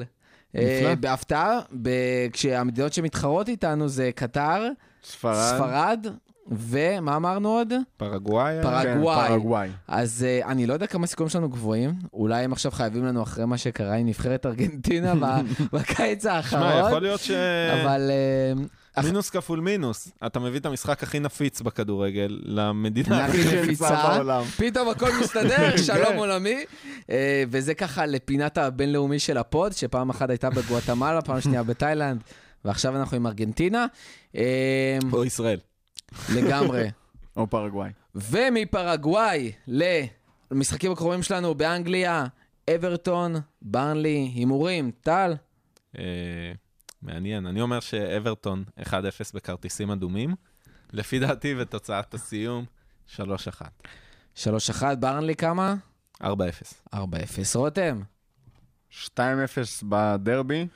בהפתעה, כשהמדינות שמתחרות איתנו זה קטר, ספרד ומה אמרנו עוד? פרגוואי? פרגוואי. פרגוואי. אז אני לא יודע כמה סיכויים שלנו גבוהים, אולי הם עכשיו חייבים לנו אחרי מה שקרה עם נבחרת ארגנטינה בקיץ האחרון. שמע, יכול להיות אבל... מינוס כפול מינוס. אתה מביא את המשחק הכי נפיץ בכדורגל למדינה. הכי נפיצה, פתאום הכל מסתדר, שלום עולמי. וזה ככה לפינת הבינלאומי של הפוד, שפעם אחת הייתה בגואטמלה, פעם שנייה בתאילנד, ועכשיו אנחנו עם ארגנטינה. או ישראל. לגמרי. או פרגוואי. ומפרגוואי למשחקים הקרובים שלנו באנגליה, אברטון, ברנלי, הימורים, טל? מעניין. אני אומר שאברטון 1-0 בכרטיסים אדומים. לפי דעתי ותוצאת הסיום 3-1. 3-1, ברנלי כמה? 4-0. 4-0. רותם? 2-0 בדרבי,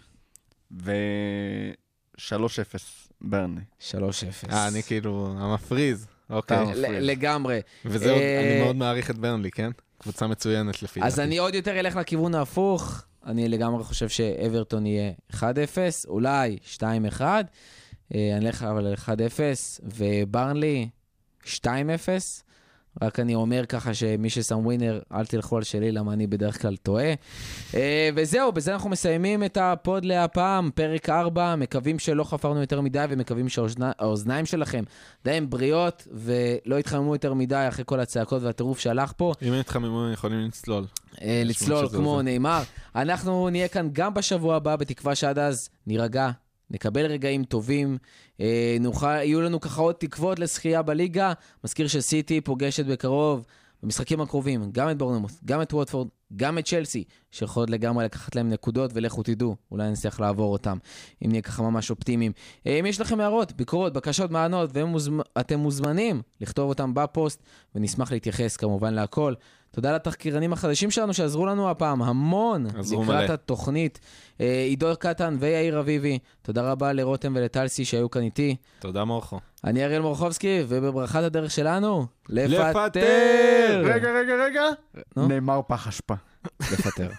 ו-3-0 ברני. 3-0. אני כאילו המפריז. אוקיי. לגמרי. וזה עוד, אני מאוד מעריך את ברנלי, כן? קבוצה מצוינת לפי דעתי. אז אני עוד יותר אלך לכיוון ההפוך. אני לגמרי חושב שאברטון יהיה 1-0, אולי 2-1. אני אלך אבל 1-0, וברנלי 2-0. רק אני אומר ככה שמי ששם ווינר, אל תלכו על שלי, למה אני בדרך כלל טועה. וזהו, בזה אנחנו מסיימים את הפוד להפעם, פרק 4, מקווים שלא חפרנו יותר מדי, ומקווים שהאוזניים שלכם עדיין בריאות, ולא יתחממו יותר מדי אחרי כל הצעקות והטירוף שהלך פה. אם יתחממו, יכולים לצלול. לצלול כמו נאמר. אנחנו נהיה כאן גם בשבוע הבא, בתקווה שעד אז נירגע, נקבל רגעים טובים, יהיו לנו ככה עוד תקוות לשחייה בליגה. מזכיר שסיטי פוגשת בקרוב במשחקים הקרובים, גם את בורנמות', גם את ווטפורד, גם את צ'לסי, שיכול לגמרי לקחת להם נקודות, ולכו תדעו, אולי נצליח לעבור אותם, אם נהיה ככה ממש אופטימיים. אם יש לכם הערות, ביקורות, בקשות, מענות, ואתם מוזמנים לכתוב אותם בפוסט, ונשמח להתייחס כמובן להכל. תודה לתחקירנים החדשים שלנו שעזרו לנו הפעם המון לקראת התוכנית. עידו קטן ויאיר אביבי. תודה רבה לרותם ולטלסי שהיו כאן איתי. תודה מורחו. אני אריאל מורחובסקי, ובברכת הדרך שלנו, לפטר! רגע. נאמר פח אשפה. לפטר.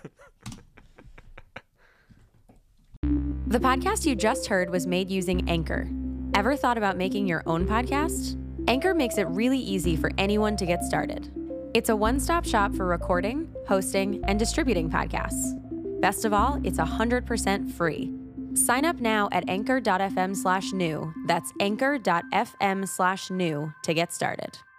The podcast you just heard was made using Anchor. Ever thought about making your own podcast? Anchor makes it really easy for anyone to get started. It's a one-stop shop for recording, hosting, and distributing podcasts. Best of all, it's 100% free. Sign up now at anchor.fm/new. That's anchor.fm/new to get started.